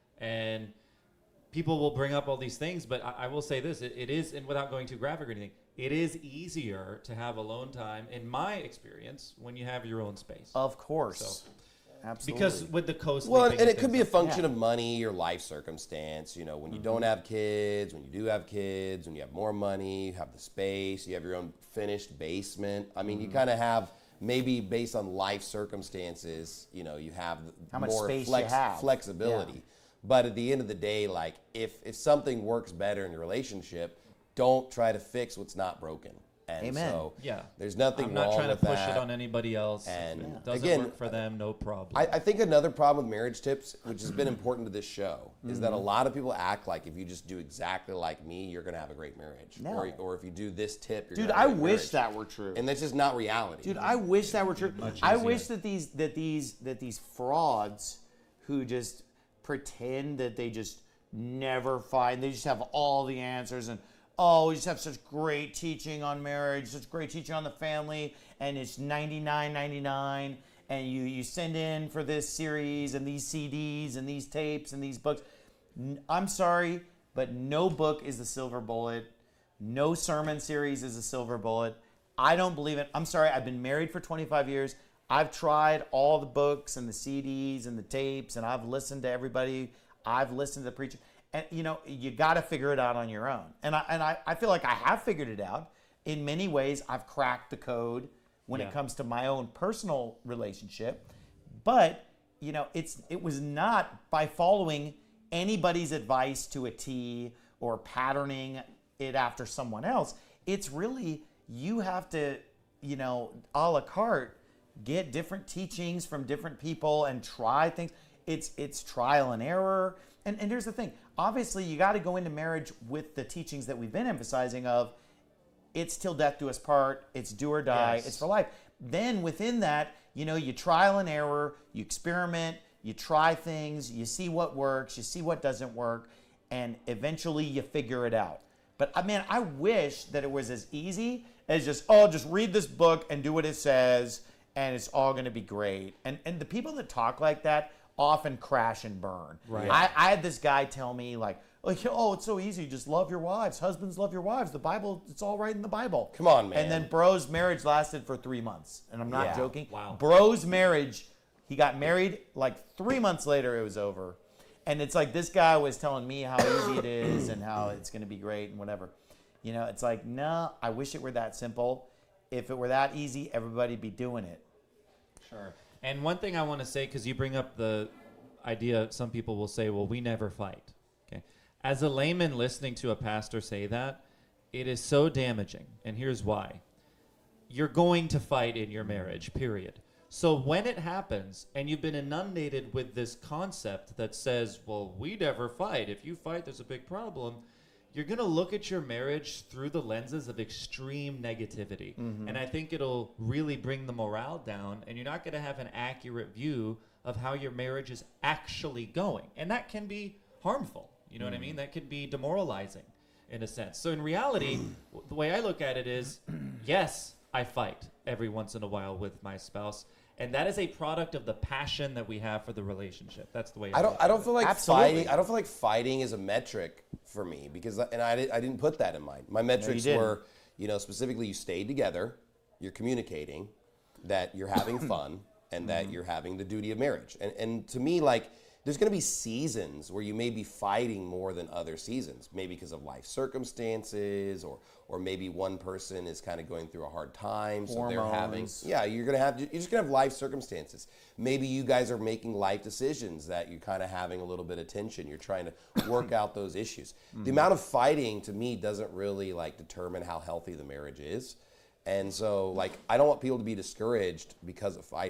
and people will bring up all these things, but I, I will say this: it, it is, and without going too graphic or anything, it is easier to have alone time, in my experience, when you have your own space. Of course. So- Absolutely. Because with the co-sleeping Well, and it could things be a like- function Yeah. of money, your life circumstance. You know, when you Mm-hmm. don't have kids, when you do have kids, when you have more money, you have the space, you have your own finished basement. I mean, Mm-hmm. you kind of have maybe based on life circumstances. You know, you have How much more space you flex- have. flexibility. Yeah. But at the end of the day, like if if something works better in your relationship, don't try to fix what's not broken. And Amen. so Yeah, there's nothing I'm not wrong trying to with push that. it on anybody else. And If Yeah. it doesn't again, work for them, no problem. I, I think another problem with marriage tips, which has been important to this show, is Mm-hmm. that a lot of people act like if you just do exactly like me, you're going to have a great marriage. No. Or, or if you do this tip, you're Dude, going to I have a great wish marriage. that were true. And that's just not reality. Dude, I wish that were true. Much I easier. wish that these that these that these frauds who just pretend that they just never find, they just have all the answers, and oh, we just have such great teaching on marriage, such great teaching on the family, and it's ninety-nine ninety-nine, and you you send in for this series and these C Ds and these tapes and these books. N- I'm sorry, but no book is the silver bullet. No sermon series is a silver bullet. I don't believe it. I'm sorry. I've been married for twenty-five years. I've tried all the books and the C Ds and the tapes, and I've listened to everybody. I've listened to the preacher. And, you know, you got to figure it out on your own. And I, and I, I feel like I have figured it out. In many ways, I've cracked the code when Yeah. it comes to my own personal relationship. But, you know, it's it was not by following anybody's advice to a T or patterning it after someone else. It's really, you have to, you know, a la carte, get different teachings from different people and try things. It's it's trial and error. And, and here's the thing. Obviously, you got to go into marriage with the teachings that we've been emphasizing of it's till death do us part, it's do or die, Yes. it's for life. Then within that, you know, you trial and error, you experiment, you try things, you see what works, you see what doesn't work, and eventually you figure it out. But I mean, I wish that it was as easy as just, oh, just read this book and do what it says, and it's all going to be great. And and the people that talk like that often crash and burn. Right. I, I had this guy tell me like, like, oh, it's so easy. Just love your wives. Husbands love your wives. The Bible, it's all right in the Bible. Come on, man. And then bro's marriage lasted for three months. And I'm not Yeah. joking. Wow. Bro's marriage, he got married like three months later, it was over. And it's like this guy was telling me how easy it is and how it's going to be great and whatever. You know, it's like, no, I wish it were that simple. If it were that easy, everybody'd be doing it. Sure. And one thing I want to say, because you bring up the idea, some people will say, well, we never fight. Okay. As a layman listening to a pastor say that, it is so damaging. And here's why. You're going to fight in your marriage, period. So when it happens, and you've been inundated with this concept that says, well, we never fight. If you fight, there's a big problem. You're going to look at your marriage through the lenses of extreme negativity. And I think it'll really bring the morale down, and you're not going to have an accurate view of how your marriage is actually going. And that can be harmful. You know what I mean? That could be demoralizing in a sense. So in reality, w- the way I look at it is, yes, I fight every once in a while with my spouse. And that is a product of the passion that we have for the relationship. That's the way I, I don't. look I at don't it. feel like Absolutely. fighting. I don't feel like fighting is a metric for me because, and I, did, I didn't put that in mind. My metrics didn't. were, you know, specifically you stayed together, you're communicating, that you're having fun, and that you're having the duty of marriage. And and to me, like, there's going to be seasons where you may be fighting more than other seasons, maybe because of life circumstances, or or maybe one person is kind of going through a hard time, so they're having. Hormones. Yeah, you're gonna have. You're just gonna have life circumstances. Maybe you guys are making life decisions that you're kind of having a little bit of tension. You're trying to work out those issues. The amount of fighting to me doesn't really like determine how healthy the marriage is, and so like I don't want people to be discouraged because of fighting.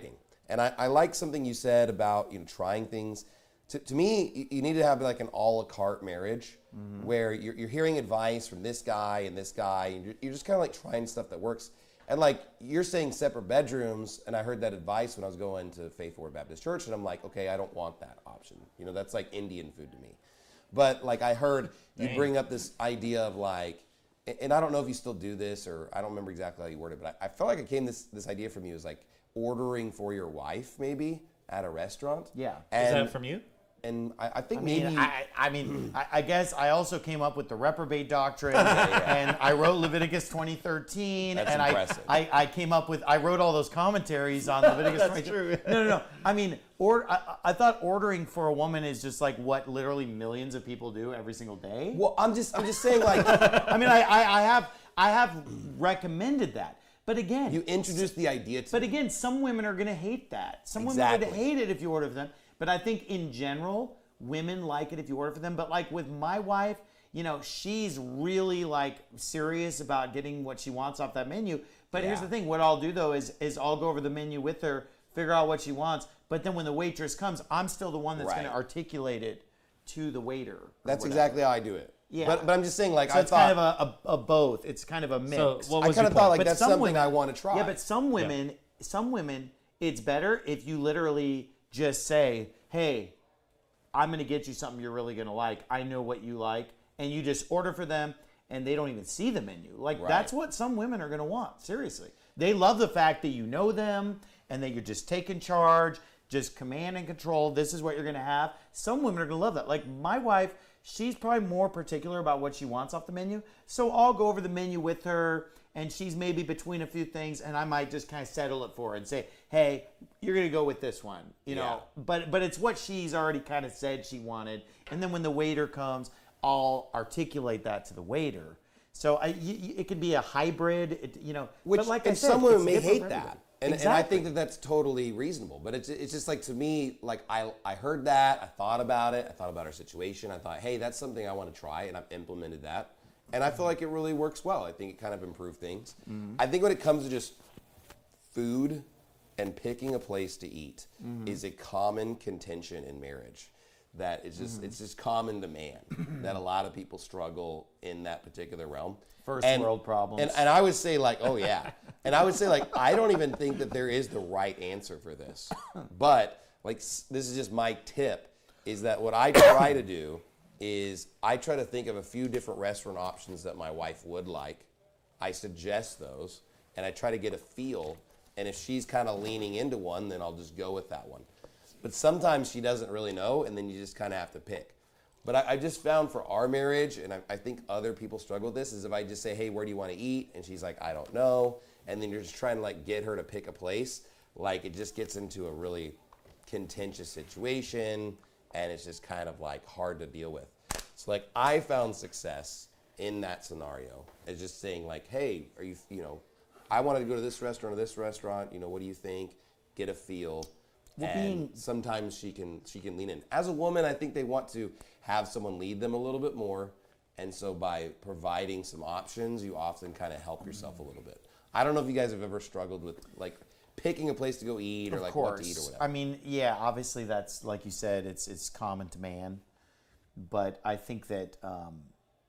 And I, I like something you said about, you know, trying things. To, to me, you, you need to have like an a la carte marriage mm-hmm. where you're, you're hearing advice from this guy and this guy, and you're, you're just kind of like trying stuff that works. And like you're saying separate bedrooms, and I heard that advice when I was going to Faithful Word Baptist Church, and I'm like, okay, I don't want that option. You know, that's like Indian food to me. But like I heard you Dang. bring up this idea of like, and I don't know if you still do this, or I don't remember exactly how you worded it, but I, I felt like it came this this idea from you is like ordering for your wife maybe at a restaurant. Yeah. And, Is that from you? And I, I think I mean, maybe I, I mean, I, I guess I also came up with the reprobate doctrine, and I wrote Leviticus twenty thirteen, That's and I, I, I came up with, I wrote all those commentaries on Leviticus That's twenty. true. No, no, no. I mean, or I, I thought ordering for a woman is just like what literally millions of people do every single day. well, I'm just I'm just saying like I mean, I, I, I have, I have recommended that, but again, you introduced the idea to But me. again, some women are going to hate that. Some Exactly. women would hate it if you order for them. But I think in general, women like it if you order for them. But like with my wife, you know, she's really like serious about getting what she wants off that menu. But here's Yeah. the thing: what I'll do though is is I'll go over the menu with her, figure out what she wants. But then when the waitress comes, I'm still the one that's going Right. to articulate it to the waiter. or That's whatever. exactly how I do it. Yeah. But but I'm just saying like So I it's thought kind of a, a, a both. It's kind of a mix. So what I was kind your of thought point? like But that's some something women- I want to try. Yeah, but some women, some women, it's better if you literally just say, "Hey, I'm going to get you something you're really going to like. I know what you like," and you just order for them, and they don't even see the menu. Like Right. that's what some women are going to want. Seriously, they love the fact that you know them and that you're just taking charge, just command and control. This is what you're going to have. Some women are going to love that. Like my wife. She's probably more particular about what she wants off the menu. So I'll go over the menu with her, and she's maybe between a few things, and I might just kind of settle it for her and say, "Hey, you're gonna go with this one," you know. Yeah. But but it's what she's already kind of said she wanted, and then when the waiter comes, I'll articulate that to the waiter. So I, y- y- it could be a hybrid, it, you know. Which but like and I said, some women it's may different hate for that. everybody. And, exactly. and I think that that's totally reasonable. But it's it's just like to me, like I I heard that, I thought about it, I thought about our situation, I thought, hey, that's something I want to try, and I've implemented that. And I feel like it really works well. I think it kind of improved things. Mm-hmm. I think when it comes to just food and picking a place to eat Mm-hmm. is a common contention in marriage. That it's just Mm-hmm. it's just common demand that a lot of people struggle in that particular realm. First And- world problems. And, and I would say like, oh yeah. And I would say like, I don't even think that there is the right answer for this. But like, s- this is just my tip, is that what I try to do is I try to think of a few different restaurant options that my wife would like. I suggest those, and I try to get a feel. And if she's kind of leaning into one, then I'll just go with that one. But sometimes she doesn't really know, and then you just kind of have to pick. But I, I just found for our marriage, and I, I think other people struggle with this, is if I just say, hey, where do you want to eat? And she's like, I don't know. And then you're just trying to like get her to pick a place. Like it just gets into a really contentious situation, and it's just kind of like hard to deal with. So like I found success in that scenario as just saying like, hey, are you, you know, I wanted to go to this restaurant or this restaurant. You know, what do you think? Get a feel. Well, and being- sometimes she can she can lean in. As a woman, I think they want to have someone lead them a little bit more, and so by providing some options, you often kind of help yourself a little bit. I don't know if you guys have ever struggled with like picking a place to go eat or Of like course. what to eat or whatever. I mean, yeah, obviously that's like you said, it's it's common to man, but I think that um,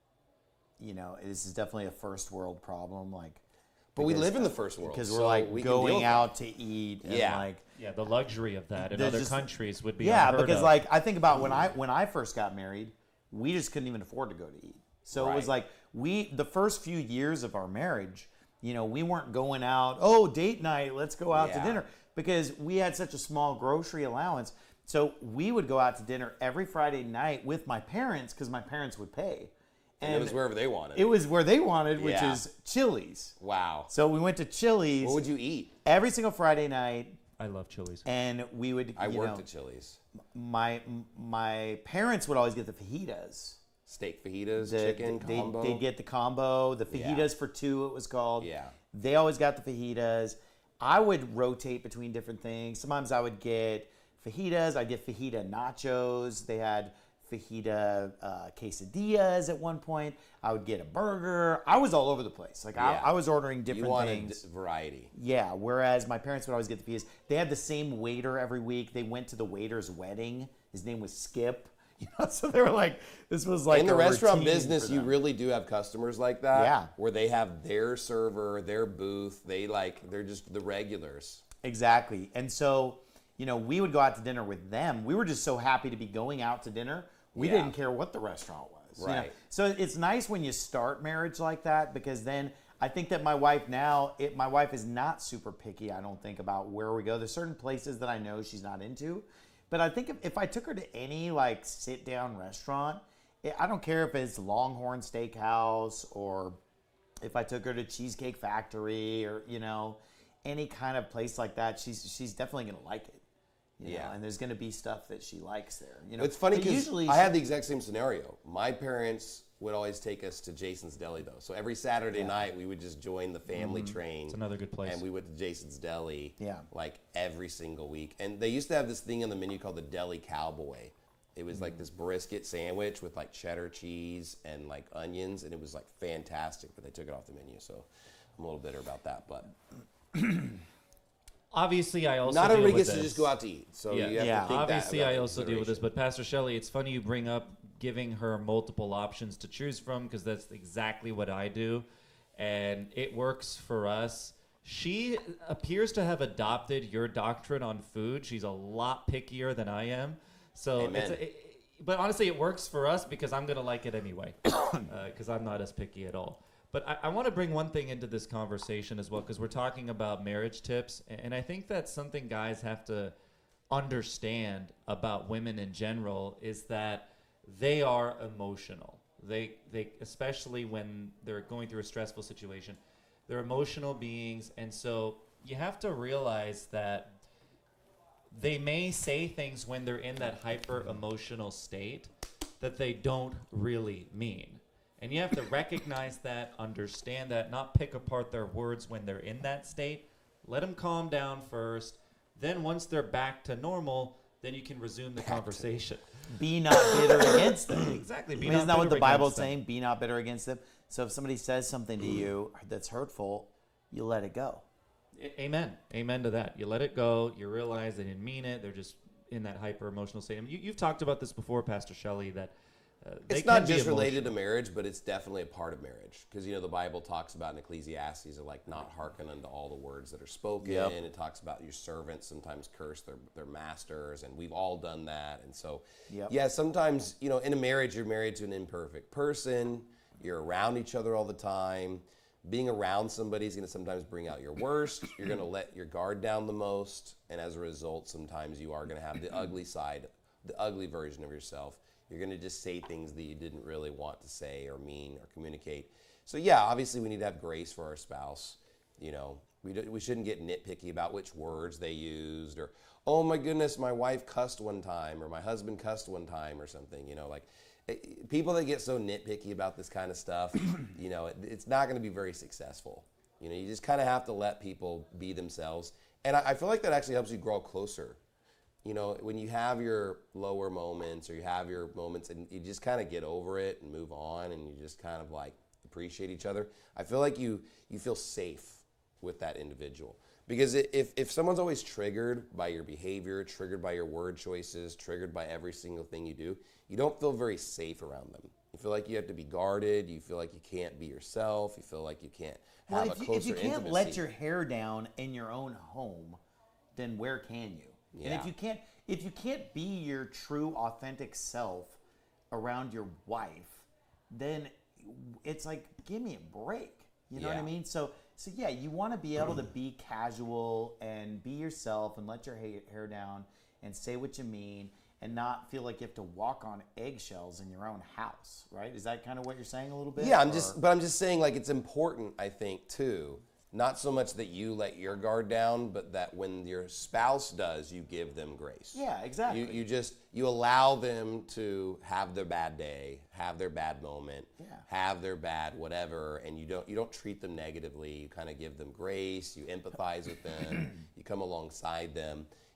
you know this is definitely a first world problem. Like, but we because- live in the first world because we're so like we can deal going with out to eat. And Yeah. like, Yeah, the luxury of that in There's other just- countries would be yeah, unheard because of. like I think about when I when I first got married, we just couldn't even afford to go to eat. So it was Right. like we the first few years of our marriage, you know, we weren't going out. Oh, date night, let's go out to Yeah. dinner because we had such a small grocery allowance. So we would go out to dinner every Friday night with my parents because my parents would pay, And it was wherever they wanted. it was where they wanted, which Yeah. is Chili's. wow. So we went to Chili's What would you eat? every single Friday night, I love Chili's. and we would. I you worked know, at Chili's. my my parents would always get the fajitas. Steak fajitas, The- chicken they, combo. They'd get the combo, the fajitas Yeah. for two, it was called. Yeah. They always got the fajitas. I would rotate between different things. Sometimes I would get fajitas. I'd get fajita nachos. They had fajita uh, quesadillas at one point. I would get a burger. I was all over the place. Like Yeah. I, I was ordering You different wanted things. variety. Yeah, whereas my parents would always get the fajitas. They had the same waiter every week. They went to the waiter's wedding. His name was Skip. You know, so they were like, this was like In the a restaurant routine business, for you them. really do have customers like that. Yeah. Where they have their server, their booth. They like, they're just the regulars. Exactly. And so, you know, we would go out to dinner with them. We were just so happy to be going out to dinner. We Yeah. didn't care what the restaurant was. you know? Right. So it's nice when you start marriage like that, because then I think that my wife now, it, my wife is not super picky, I don't think, about where we go. There's certain places that I know she's not into. But I think if, if I took her to any like sit down restaurant, it, I don't care if it's Longhorn Steakhouse or if I took her to Cheesecake Factory or, you know, any kind of place like that, she's she's definitely gonna like it. You Yeah. know? And there's gonna be stuff that she likes there. You know, It's funny But because usually I had the exact same scenario. My parents would always take us to Jason's Deli though. So every Saturday night we would just join the family train. It's another good place. And we went to Jason's Deli Yeah. like every single week. And they used to have this thing on the menu called the Deli Cowboy. It was like this brisket sandwich with like cheddar cheese and like onions, and it was like fantastic, but they took it off the menu. So I'm a little bitter about that, but Obviously, I also not deal everybody with gets to this. just go out to eat. So Yeah. you have Yeah. to think that Obviously, about I in also deal with this, consideration. but Pastor Shelley, it's funny you bring up giving her multiple options to choose from, because that's exactly what I do, and it works for us. She appears to have adopted your doctrine on food. She's a lot pickier than I am. So, Amen. it's a, it, but honestly, it works for us because I'm gonna like it anyway, because I'm not as picky at all. But I, I want to bring one thing into this conversation as well, because we're talking about marriage tips, and I think that's something guys have to understand about women in general, is that they are emotional. They they especially when they're going through a stressful situation, they're emotional beings, and so you have to realize that they may say things when they're in that hyper emotional state that they don't really mean. And you have to recognize that, understand that, not pick apart their words when they're in that state. Let them calm down first. Then once they're back to normal, then you can resume the conversation. be not bitter against them. Exactly. Be I mean, not isn't that what bitter the Bible's against them. saying? Be not bitter against them. So if somebody says something to you that's hurtful, you let it go. A- Amen. Amen to that. You let it go. You realize they didn't mean it. They're just in that hyper emotional state. I mean, you, you've talked about this before, Pastor Shelley, that uh, they It's not can be just related emotional. to marriage, but it's definitely a part of marriage. Because, you know, the Bible talks about in Ecclesiastes of like not hearken unto all the words that are spoken. Yep. It talks about your servants sometimes curse their, their masters, and we've all done that. And so, Yep. yeah, sometimes, you know, in a marriage, you're married to an imperfect person. You're around each other all the time. Being around somebody is going to sometimes bring out your worst. You're going to let your guard down the most. And as a result, sometimes you are going to have the ugly side, the ugly version of yourself. You're going to just say things that you didn't really want to say or mean or communicate. So yeah, obviously we need to have grace for our spouse. You know, we, do, we shouldn't get nitpicky about which words they used, or, oh my goodness, my wife cussed one time, or my husband cussed one time, or something. You know, like it, people that get so nitpicky about this kind of stuff, you know, it, it's not going to be very successful. You know, you just kind of have to let people be themselves. And I, I feel like that actually helps you grow closer. You know, when you have your lower moments, or you have your moments and you just kind of get over it and move on, and you just kind of like appreciate each other, I feel like you you feel safe with that individual. Because if, if someone's always triggered by your behavior, triggered by your word choices, triggered by every single thing you do, you don't feel very safe around them. You feel like you have to be guarded. You feel like you can't be yourself. You feel like you can't have Well, a if you, closer if you can't intimacy. let your hair down in your own home, then where can you? And Yeah. if you can't, if you can't be your true, authentic self around your wife, then it's like, give me a break. You know what I Yeah. mean? So, so yeah, you want to be able to be casual and be yourself and let your ha- hair down and say what you mean, and not feel like you have to walk on eggshells in your own house, right? Is that kind of what you're saying a little bit? Yeah, I'm Or- just, but I'm just saying, like, it's important, I think, too. Not so much that you let your guard down, but that when your spouse does, you give them grace. Yeah, exactly. You, you just, you allow them to have their bad day, have their bad moment, Yeah. have their bad whatever, and you don't, you don't treat them negatively. You kind of give them grace. You empathize with them. You come alongside them.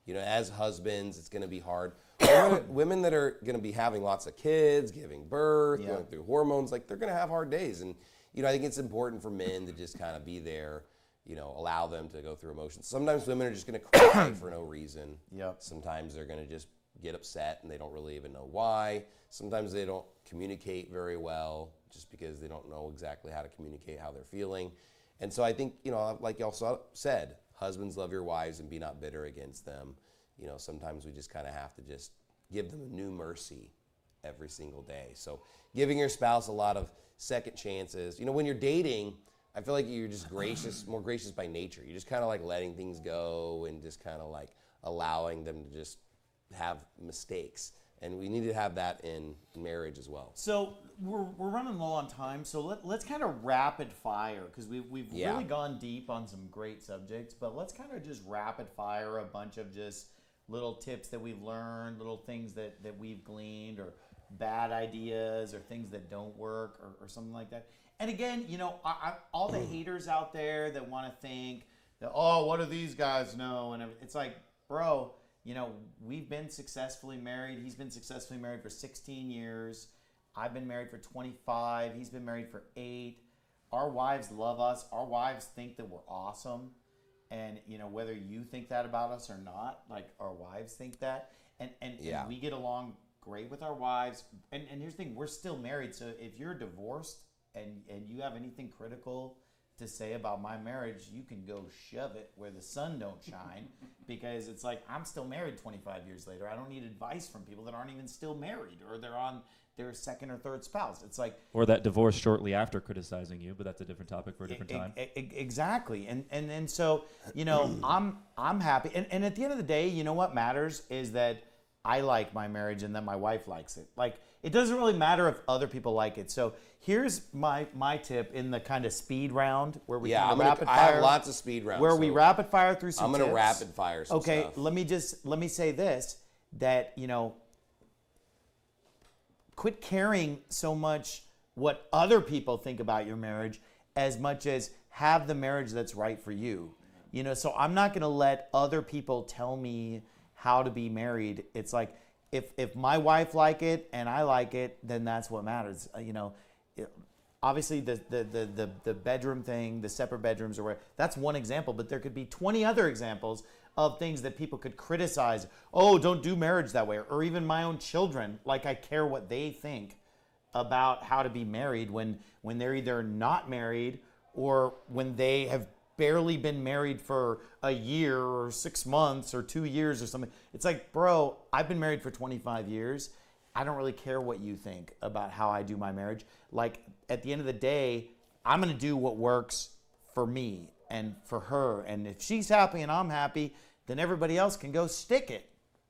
You know, as husbands, it's going to be hard. women, women that are going to be having lots of kids, giving birth, Yeah. going through hormones, like they're going to have hard days. And, you know, I think it's important for men to just kind of be there, you know, allow them to go through emotions. Sometimes women are just going to cry for no reason. Yep. Sometimes they're going to just get upset and they don't really even know why. Sometimes they don't communicate very well just because they don't know exactly how to communicate how they're feeling. And so I think, you know, like y'all saw, said, husbands, love your wives and be not bitter against them. You know, sometimes we just kind of have to just give them a new mercy every single day. So giving your spouse a lot of second chances. You know, when you're dating, I feel like you're just gracious, more gracious by nature. You're just kind of like letting things go and just kind of like allowing them to just have mistakes. And we need to have that in marriage as well. So we're, we're running low on time, so let, let's kind of rapid fire, because we've, we've Yeah. really gone deep on some great subjects, but let's kind of just rapid fire a bunch of just little tips that we've learned, little things that, that we've gleaned, or bad ideas, or things that don't work, or, or something like that. And again, you know, I, I, all the haters out there that want to think that, oh, what do these guys know? And everything. It's like, bro, you know, we've been successfully married. He's been successfully married for sixteen years. I've been married for twenty-five. He's been married for eight. Our wives love us. Our wives think that we're awesome. And, you know, whether you think that about us or not, like, our wives think that. And, and, Yeah. and we get along great with our wives. And, and here's the thing, we're still married. So if you're divorced and, and you have anything critical to say about my marriage, you can go shove it where the sun don't shine, because it's like, I'm still married twenty-five years later. I don't need advice from people that aren't even still married, or they're on their second or third spouse. It's like, Or that divorce shortly after criticizing you, but that's a different topic for a different E- time. e- e- exactly. And, and and so, you know, I'm I'm happy. And, and at the end of the day, you know what matters is that I like my marriage and that my wife likes it. Like, it doesn't really matter if other people like it. So here's my my tip in the kind of speed round where we Yeah, kind I'm of gonna, rapid I fire. have lots of speed rounds. where we so rapid fire through some I'm gonna tips. rapid fire some Okay, stuff. let me just let me say this, that, you know, quit caring so much what other people think about your marriage as much as have the marriage that's right for you. You know, so I'm not going to let other people tell me how to be married. It's like, if if my wife like it and I like it, then that's what matters. Uh, You know, it- obviously the the, the the the bedroom thing, the separate bedrooms, or where, that's one example, but there could be twenty other examples of things that people could criticize. Oh, don't do marriage that way. Or even my own children, like, I care what they think about how to be married when when they're either not married, or when they have barely been married for a year or six months or two years or something. It's like, bro, I've been married for twenty-five years. I don't really care what you think about how I do my marriage. Like, at the end of the day, I'm going to do what works for me and for her. And if she's happy and I'm happy, then everybody else can go stick it.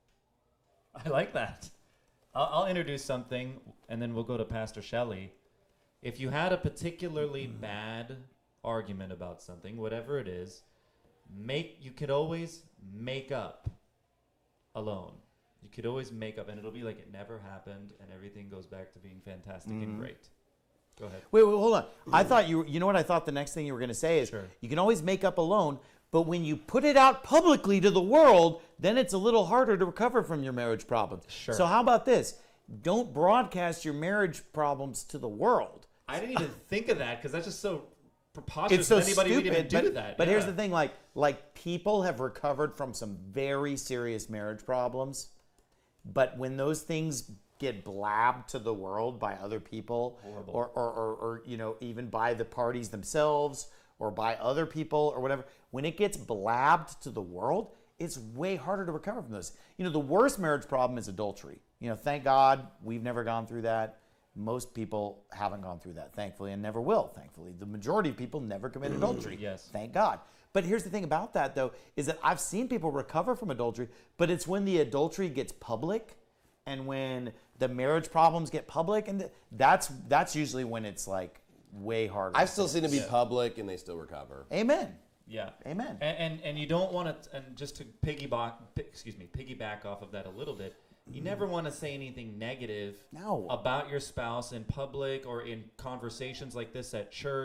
I like that. I'll, I'll introduce something, and then we'll go to Pastor Shelley. If you had a particularly bad argument about something, whatever it is, make you could always make up alone. You could always make up, and it'll be like it never happened, and everything goes back to being fantastic and great. Go ahead. Wait, wait, hold on. I thought you were, you know what I thought the next thing you were going to say is, Sure. you can always make up alone, but when you put it out publicly to the world, then it's a little harder to recover from your marriage problems. Sure. So how about this? Don't broadcast your marriage problems to the world. I didn't even think of that because that's just so preposterous. It's so that anybody would even stupid. do But, that. but here's Yeah. the thing: like, like people have recovered from some very serious marriage problems, but when those things get blabbed to the world by other people, Horrible. or, or, or, or you know, even by the parties themselves, or by other people, or whatever, when it gets blabbed to the world, it's way harder to recover from those. You know, the worst marriage problem is adultery. You know, thank God we've never gone through that. Most people haven't gone through that, thankfully, and never will, thankfully. The majority of people never commit adultery. Yes. Thank God. But here's the thing about that, though, is that I've seen people recover from adultery, but it's when the adultery gets public and when the marriage problems get public, and th- that's that's usually when it's like way harder. I've still seen it be public and they still recover. Amen. Yeah. Amen. And and, and you don't want to, and just to piggyback, pi- excuse me, piggyback off of that a little bit. You never want to say anything negative No. about your spouse in public or in conversations like this at church.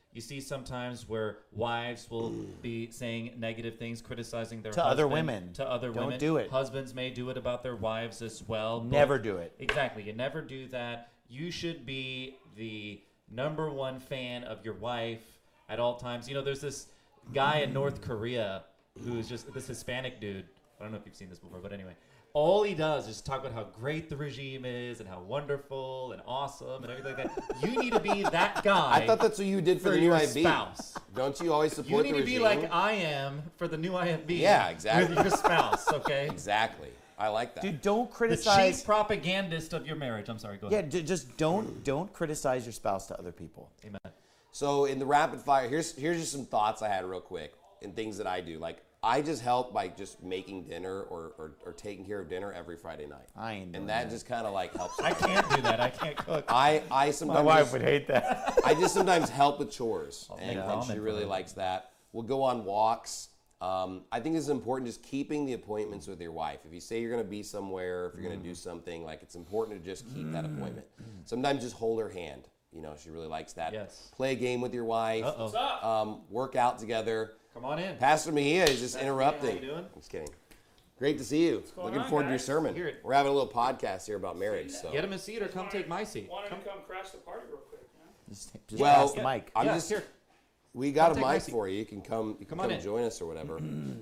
You see sometimes where wives will be saying negative things, criticizing their To other husband, women. To other Don't women. do it. Husbands may do it about their wives as well. Never Both- do it. Exactly. You never do that. You should be the number one fan of your wife at all times. You know, there's this guy in North Korea who's just this Hispanic dude. I don't know if you've seen this before, but anyway. All he does is talk about how great the regime is and how wonderful and awesome and everything like that. You need to be that guy. I thought that's what you did for, for the new your I F B. spouse. Don't you always You support need the to be regime? like I am for the new I F B. Yeah, exactly. With your spouse, okay? Exactly. I like that. Dude, don't The criticize. chief propagandist of your marriage. I'm sorry, go Yeah, ahead. j- just don't don't criticize your spouse to other people. Amen. So in the rapid fire, here's here's just some thoughts I had real quick and things that I do. Like I just help by just making dinner or, or, or taking care of dinner every Friday night. I ain't doing and that, that. just kind of like helps. I can't do that. I can't cook. I I sometimes just, hate that. I just sometimes help with chores, and, make and ramen she for really her. likes that. We'll go on walks. Um, I think it's important just keeping the appointments with your wife. If you say you're going to be somewhere, if you're going to do something, like it's important to just keep that appointment. Sometimes just hold her hand. You know, she really likes that. Yes. Play a game with your wife. Uh-oh. What's up? Um, work out together. Come on in. Pastor Mejia is just Pastor interrupting. Mejia, how you doing? I'm just kidding. Great to see you. going Looking on, forward to your guys? sermon. Hear it. We're having a little podcast here about marriage. So. Get him a seat or come take my seat. Wanted Come. to come crash the party real quick. Yeah? Just, just Well, pass the mic. I'm yeah, just here. We got Come a take my mic seat. for you. You can come. You can Come come, on in. join us or whatever.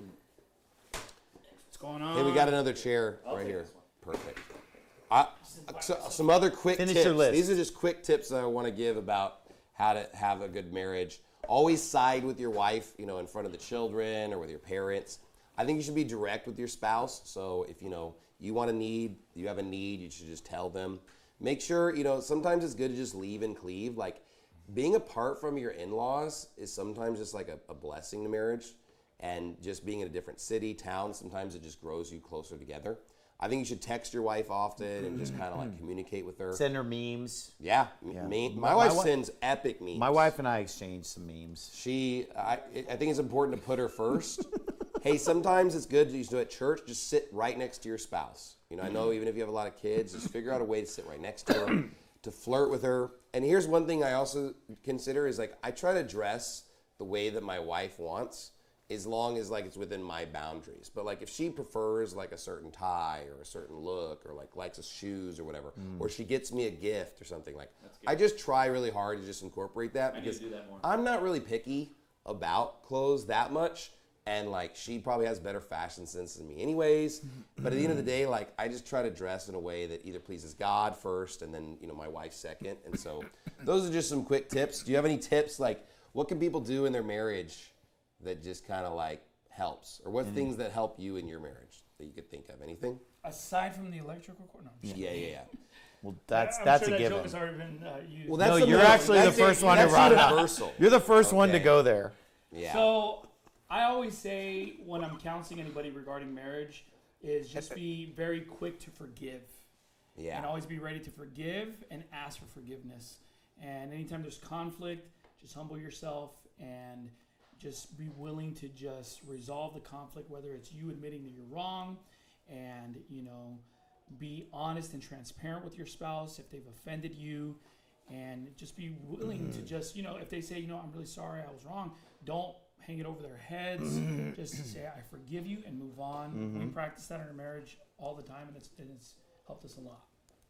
What's going on? Hey, we got another chair right take here. this one. Perfect. I, so, some other quick Finish tips. your list. These are just quick tips that I want to give about how to have a good marriage. Always side with your wife, you know, in front of the children or with your parents. I think you should be direct with your spouse. So if you know you want a need, you have a need, you should just tell them. Make sure, you know, sometimes it's good to just leave and cleave. Like being apart from your in-laws is sometimes just like a, a blessing to marriage. And just being in a different city, town, sometimes it just grows you closer together. I think you should text your wife often and just kind of like communicate with her. Send her memes. Yeah, Yeah. me, My- my, wife my wi- sends epic memes. My wife and I exchanged some memes. She, I, I think it's important to put her first. Hey, sometimes it's good to you do at church. Just sit right next to your spouse. You know, I know even if you have a lot of kids, just figure out a way to sit right next to her, to flirt with her. And here's one thing I also consider is like I try to dress the way that my wife wants, as long as like it's within my boundaries. But like if she prefers like a certain tie or a certain look or like likes shoes or whatever, or she gets me a gift or something like, I just try really hard to just incorporate that I need because to do that more. I'm not really picky about clothes that much. And like she probably has better fashion sense than me anyways. But at the end of the day, like I just try to dress in a way that either pleases God first and then, you know, my wife second. And so those are just some quick tips. Do you have any tips? Like what can people do in their marriage that just kind of like helps? Or what things that help you in your marriage that you could think of? Anything? Aside from the electrical cord, no. I'm just Yeah, yeah, kidding. yeah. Well, that's I'm that's sure a that given. joke has already been uh, used. Well, No, that's the you're most- actually the that's first a- one to that's brought it up. universal. You're the first one to Okay. go there. Yeah. So I always say when I'm counseling anybody regarding marriage is just be very quick to forgive. yeah. And always be ready to forgive and ask for forgiveness. And anytime there's conflict, just humble yourself and just be willing to just resolve the conflict, whether it's you admitting that you're wrong and, you know, be honest and transparent with your spouse if they've offended you, and just be willing to just, you know, if they say, you know, I'm really sorry, I was wrong, don't hang it over their heads. Just say, I forgive you and move on. We practice that in our marriage all the time, and it's, and it's helped us a lot.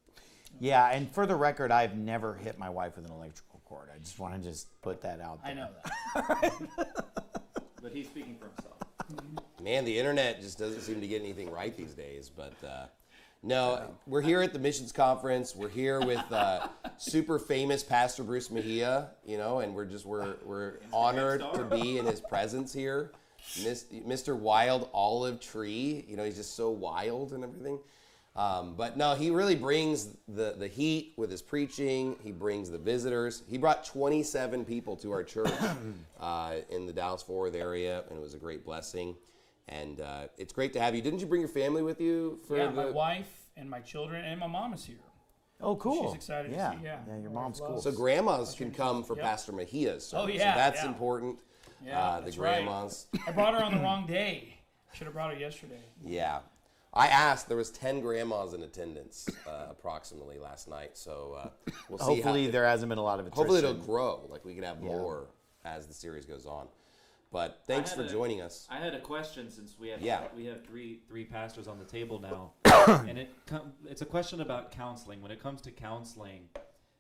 Yeah, and for the record, I've never hit my wife with an electrical cord. I just want to just put that out there. I know that. But he's speaking for himself. Man, the internet just doesn't seem to get anything right these days. But uh, no, we're here at the missions conference. We're here with uh, super famous Pastor Bruce Mejia, you know, and we're just we're we're honored to be in his presence here. Mis- Mister Wild Olive Tree, you know, he's just so wild and everything. Um, but no, he really brings the, the heat with his preaching. He brings the visitors. He brought twenty-seven people to our church uh, in the Dallas-Fort Worth area, and it was a great blessing. And uh, it's great to have you. Didn't you bring your family with you? For Yeah, the... my wife and my children and my mom is here. Oh, cool. She's excited to yeah. see- yeah. Yeah, your My mom's wife cool. loves- So grandmas can come for Yep. Pastor Mejia's service. Oh, yeah, So that's yeah. important. Yeah, uh, the that's right. grandmas. I brought her on the wrong day. Should have brought her yesterday. Yeah. I asked. There was ten grandmas in attendance uh, approximately last night. So uh, we'll see. Hopefully how, there hasn't been a lot of attrition. Hopefully it'll grow. Like we can have Yeah. more as the series goes on. But thanks for a, joining us. I had a question since we have Yeah. we have three three pastors on the table now, and it com- it's a question about counseling. When it comes to counseling,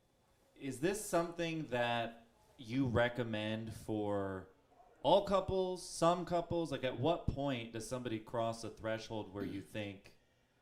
is this something that you recommend for all couples, some couples? Like, at what point does somebody cross a threshold where you think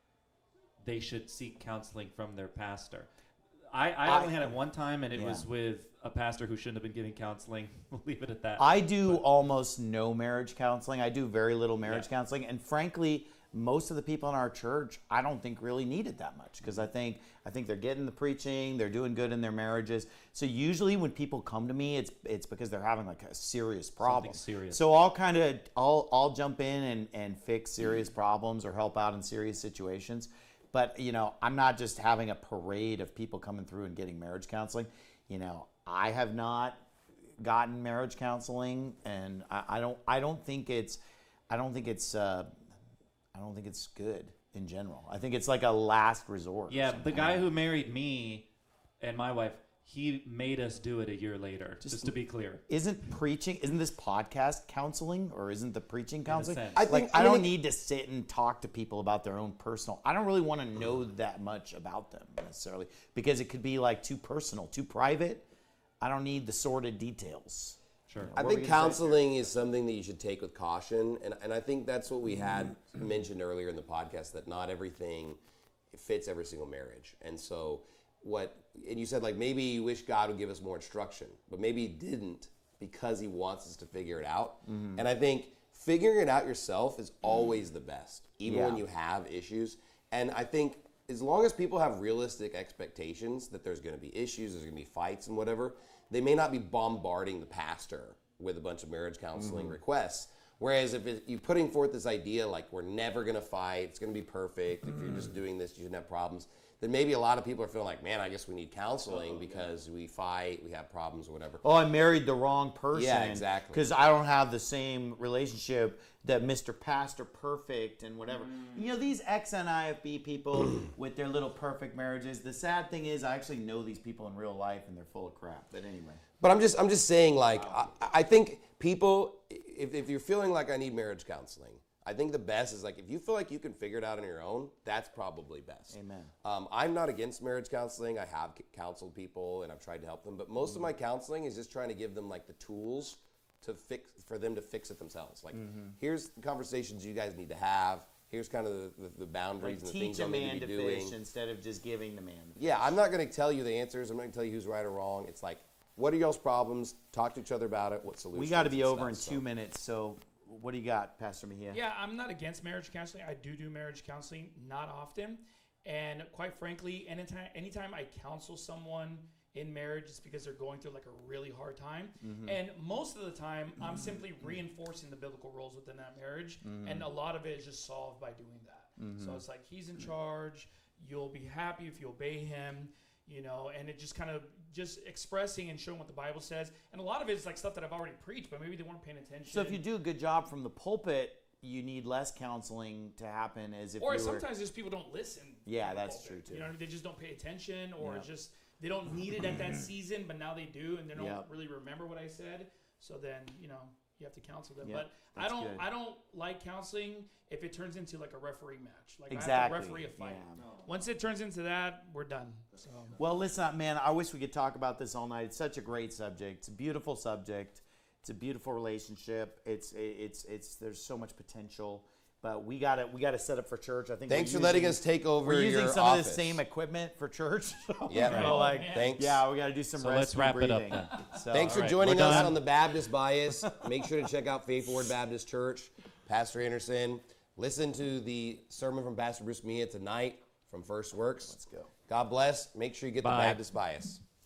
they should seek counseling from their pastor? I, I I- only had it one time, and it Yeah. was with a pastor who shouldn't have been giving counseling. We'll leave it at that. I do almost no marriage counseling. I do very little marriage Yeah. counseling, and frankly, most of the people in our church, I don't think really need it that much because I think I think they're getting the preaching, they're doing good in their marriages. So usually when people come to me, it's it's because they're having like a serious problem. serious. So I'll kind of I'll I'll jump in and and fix serious problems or help out in serious situations. But you know, I'm not just having a parade of people coming through and getting marriage counseling. You know, I have not gotten marriage counseling, and I, I don't I don't think it's I don't think it's uh, I don't think it's good in general. I think it's like a last resort. Yeah, the guy who married me and my wife, he made us do it a year later, just, to be clear. Isn't preaching, isn't this podcast counseling, or isn't the preaching counseling? sense. I I think- like, I I mean, don't it- need to sit and talk to people about their own personal. I don't really want to know that much about them necessarily because it could be like too personal, too private. I don't need the sordid details. Sure. I What think were you gonna say? counseling is something that you should take with caution, and and I think that's what we had mentioned earlier in the podcast, that not everything fits every single marriage. And so what, and you said like maybe you wish God would give us more instruction, but maybe he didn't because he wants us to figure it out. And I think figuring it out yourself is always the best, even when Yeah. you have issues. And I think as long as people have realistic expectations that there's going to be issues, there's going to be fights and whatever, they may not be bombarding the pastor with a bunch of marriage counseling requests. Whereas if it, you're putting forth this idea like we're never going to fight, it's going to be perfect, if you're just doing this, you shouldn't have problems, then maybe a lot of people are feeling like, man, I guess we need counseling because we fight, we have problems or whatever. Oh, I married the wrong person. Yeah, exactly. Because I don't have the same relationship that Mister Pastor Perfect and whatever. Mm. You know, these ex N I F B people with their little perfect marriages. The sad thing is, I actually know these people in real life, and they're full of crap. But anyway. But I'm just I'm just saying, like, I, I think people, if, if you're feeling like I need marriage counseling, I think the best is like if you feel like you can figure it out on your own, that's probably best. Amen. Um, I'm not against marriage counseling. I have c- counseled people and I've tried to help them, but most of my counseling is just trying to give them like the tools to fix for them to fix it themselves. Like, here's the conversations you guys need to have. Here's kind of the, the, the boundaries Like and the things teach a y'all need man to to be doing. fish instead of just giving the man. Yeah, I'm not going to tell you the answers. I'm not going to tell you who's right or wrong. It's like, what are y'all's problems? Talk to each other about it. What solutions? We got to be and over in stuff, two so. minutes. So, what do you got, Pastor Mejia? Yeah, I'm not against marriage counseling. I do do marriage counseling, not often. And quite frankly, anytime anytime I counsel someone in marriage, it's because they're going through like a really hard time. Mm-hmm. And most of the time, I'm simply reinforcing the biblical roles within that marriage. Mm-hmm. And a lot of it is just solved by doing that. So it's like, he's in charge. You'll be happy if you obey him. You know, and it just kind of just expressing and showing what the Bible says. And a lot of it is like stuff that I've already preached, but maybe they weren't paying attention. So, if you do a good job from the pulpit, you need less counseling to happen as if Or you were. sometimes just people don't listen. Yeah, from the that's pulpit. true, too. You know, they just don't pay attention, or Yeah. just they don't need it at that season, but now they do, and they don't Yep. really remember what I said. So then, you know, you have to counsel them. Yep, But I that's don't, good. I don't like counseling if it turns into like a referee match. Like I have Exactly. to referee a fight. Yeah. Once it turns into that, we're done. So Well, listen, man, I wish we could talk about this all night. It's such a great subject. It's a beautiful subject. It's a beautiful relationship. It's it's it's there's so much potential. But we got to we got to set up for church. I think Thanks we're for letting using- us take over We're using your some office. of the same equipment for church. So, Yeah, you right. know, like, Oh, man. Thanks. yeah, we got to do some So rest let's and wrap it up breathing. then. So, Thanks for All right, joining we're us done. on the Baptist Bias. Make sure to check out Faithful Word Baptist Church, Pastor Anderson. Listen to the sermon from Pastor Bruce Mejia tonight from First Works. Let's go. God bless. Make sure you get the Bye. Baptist Bias.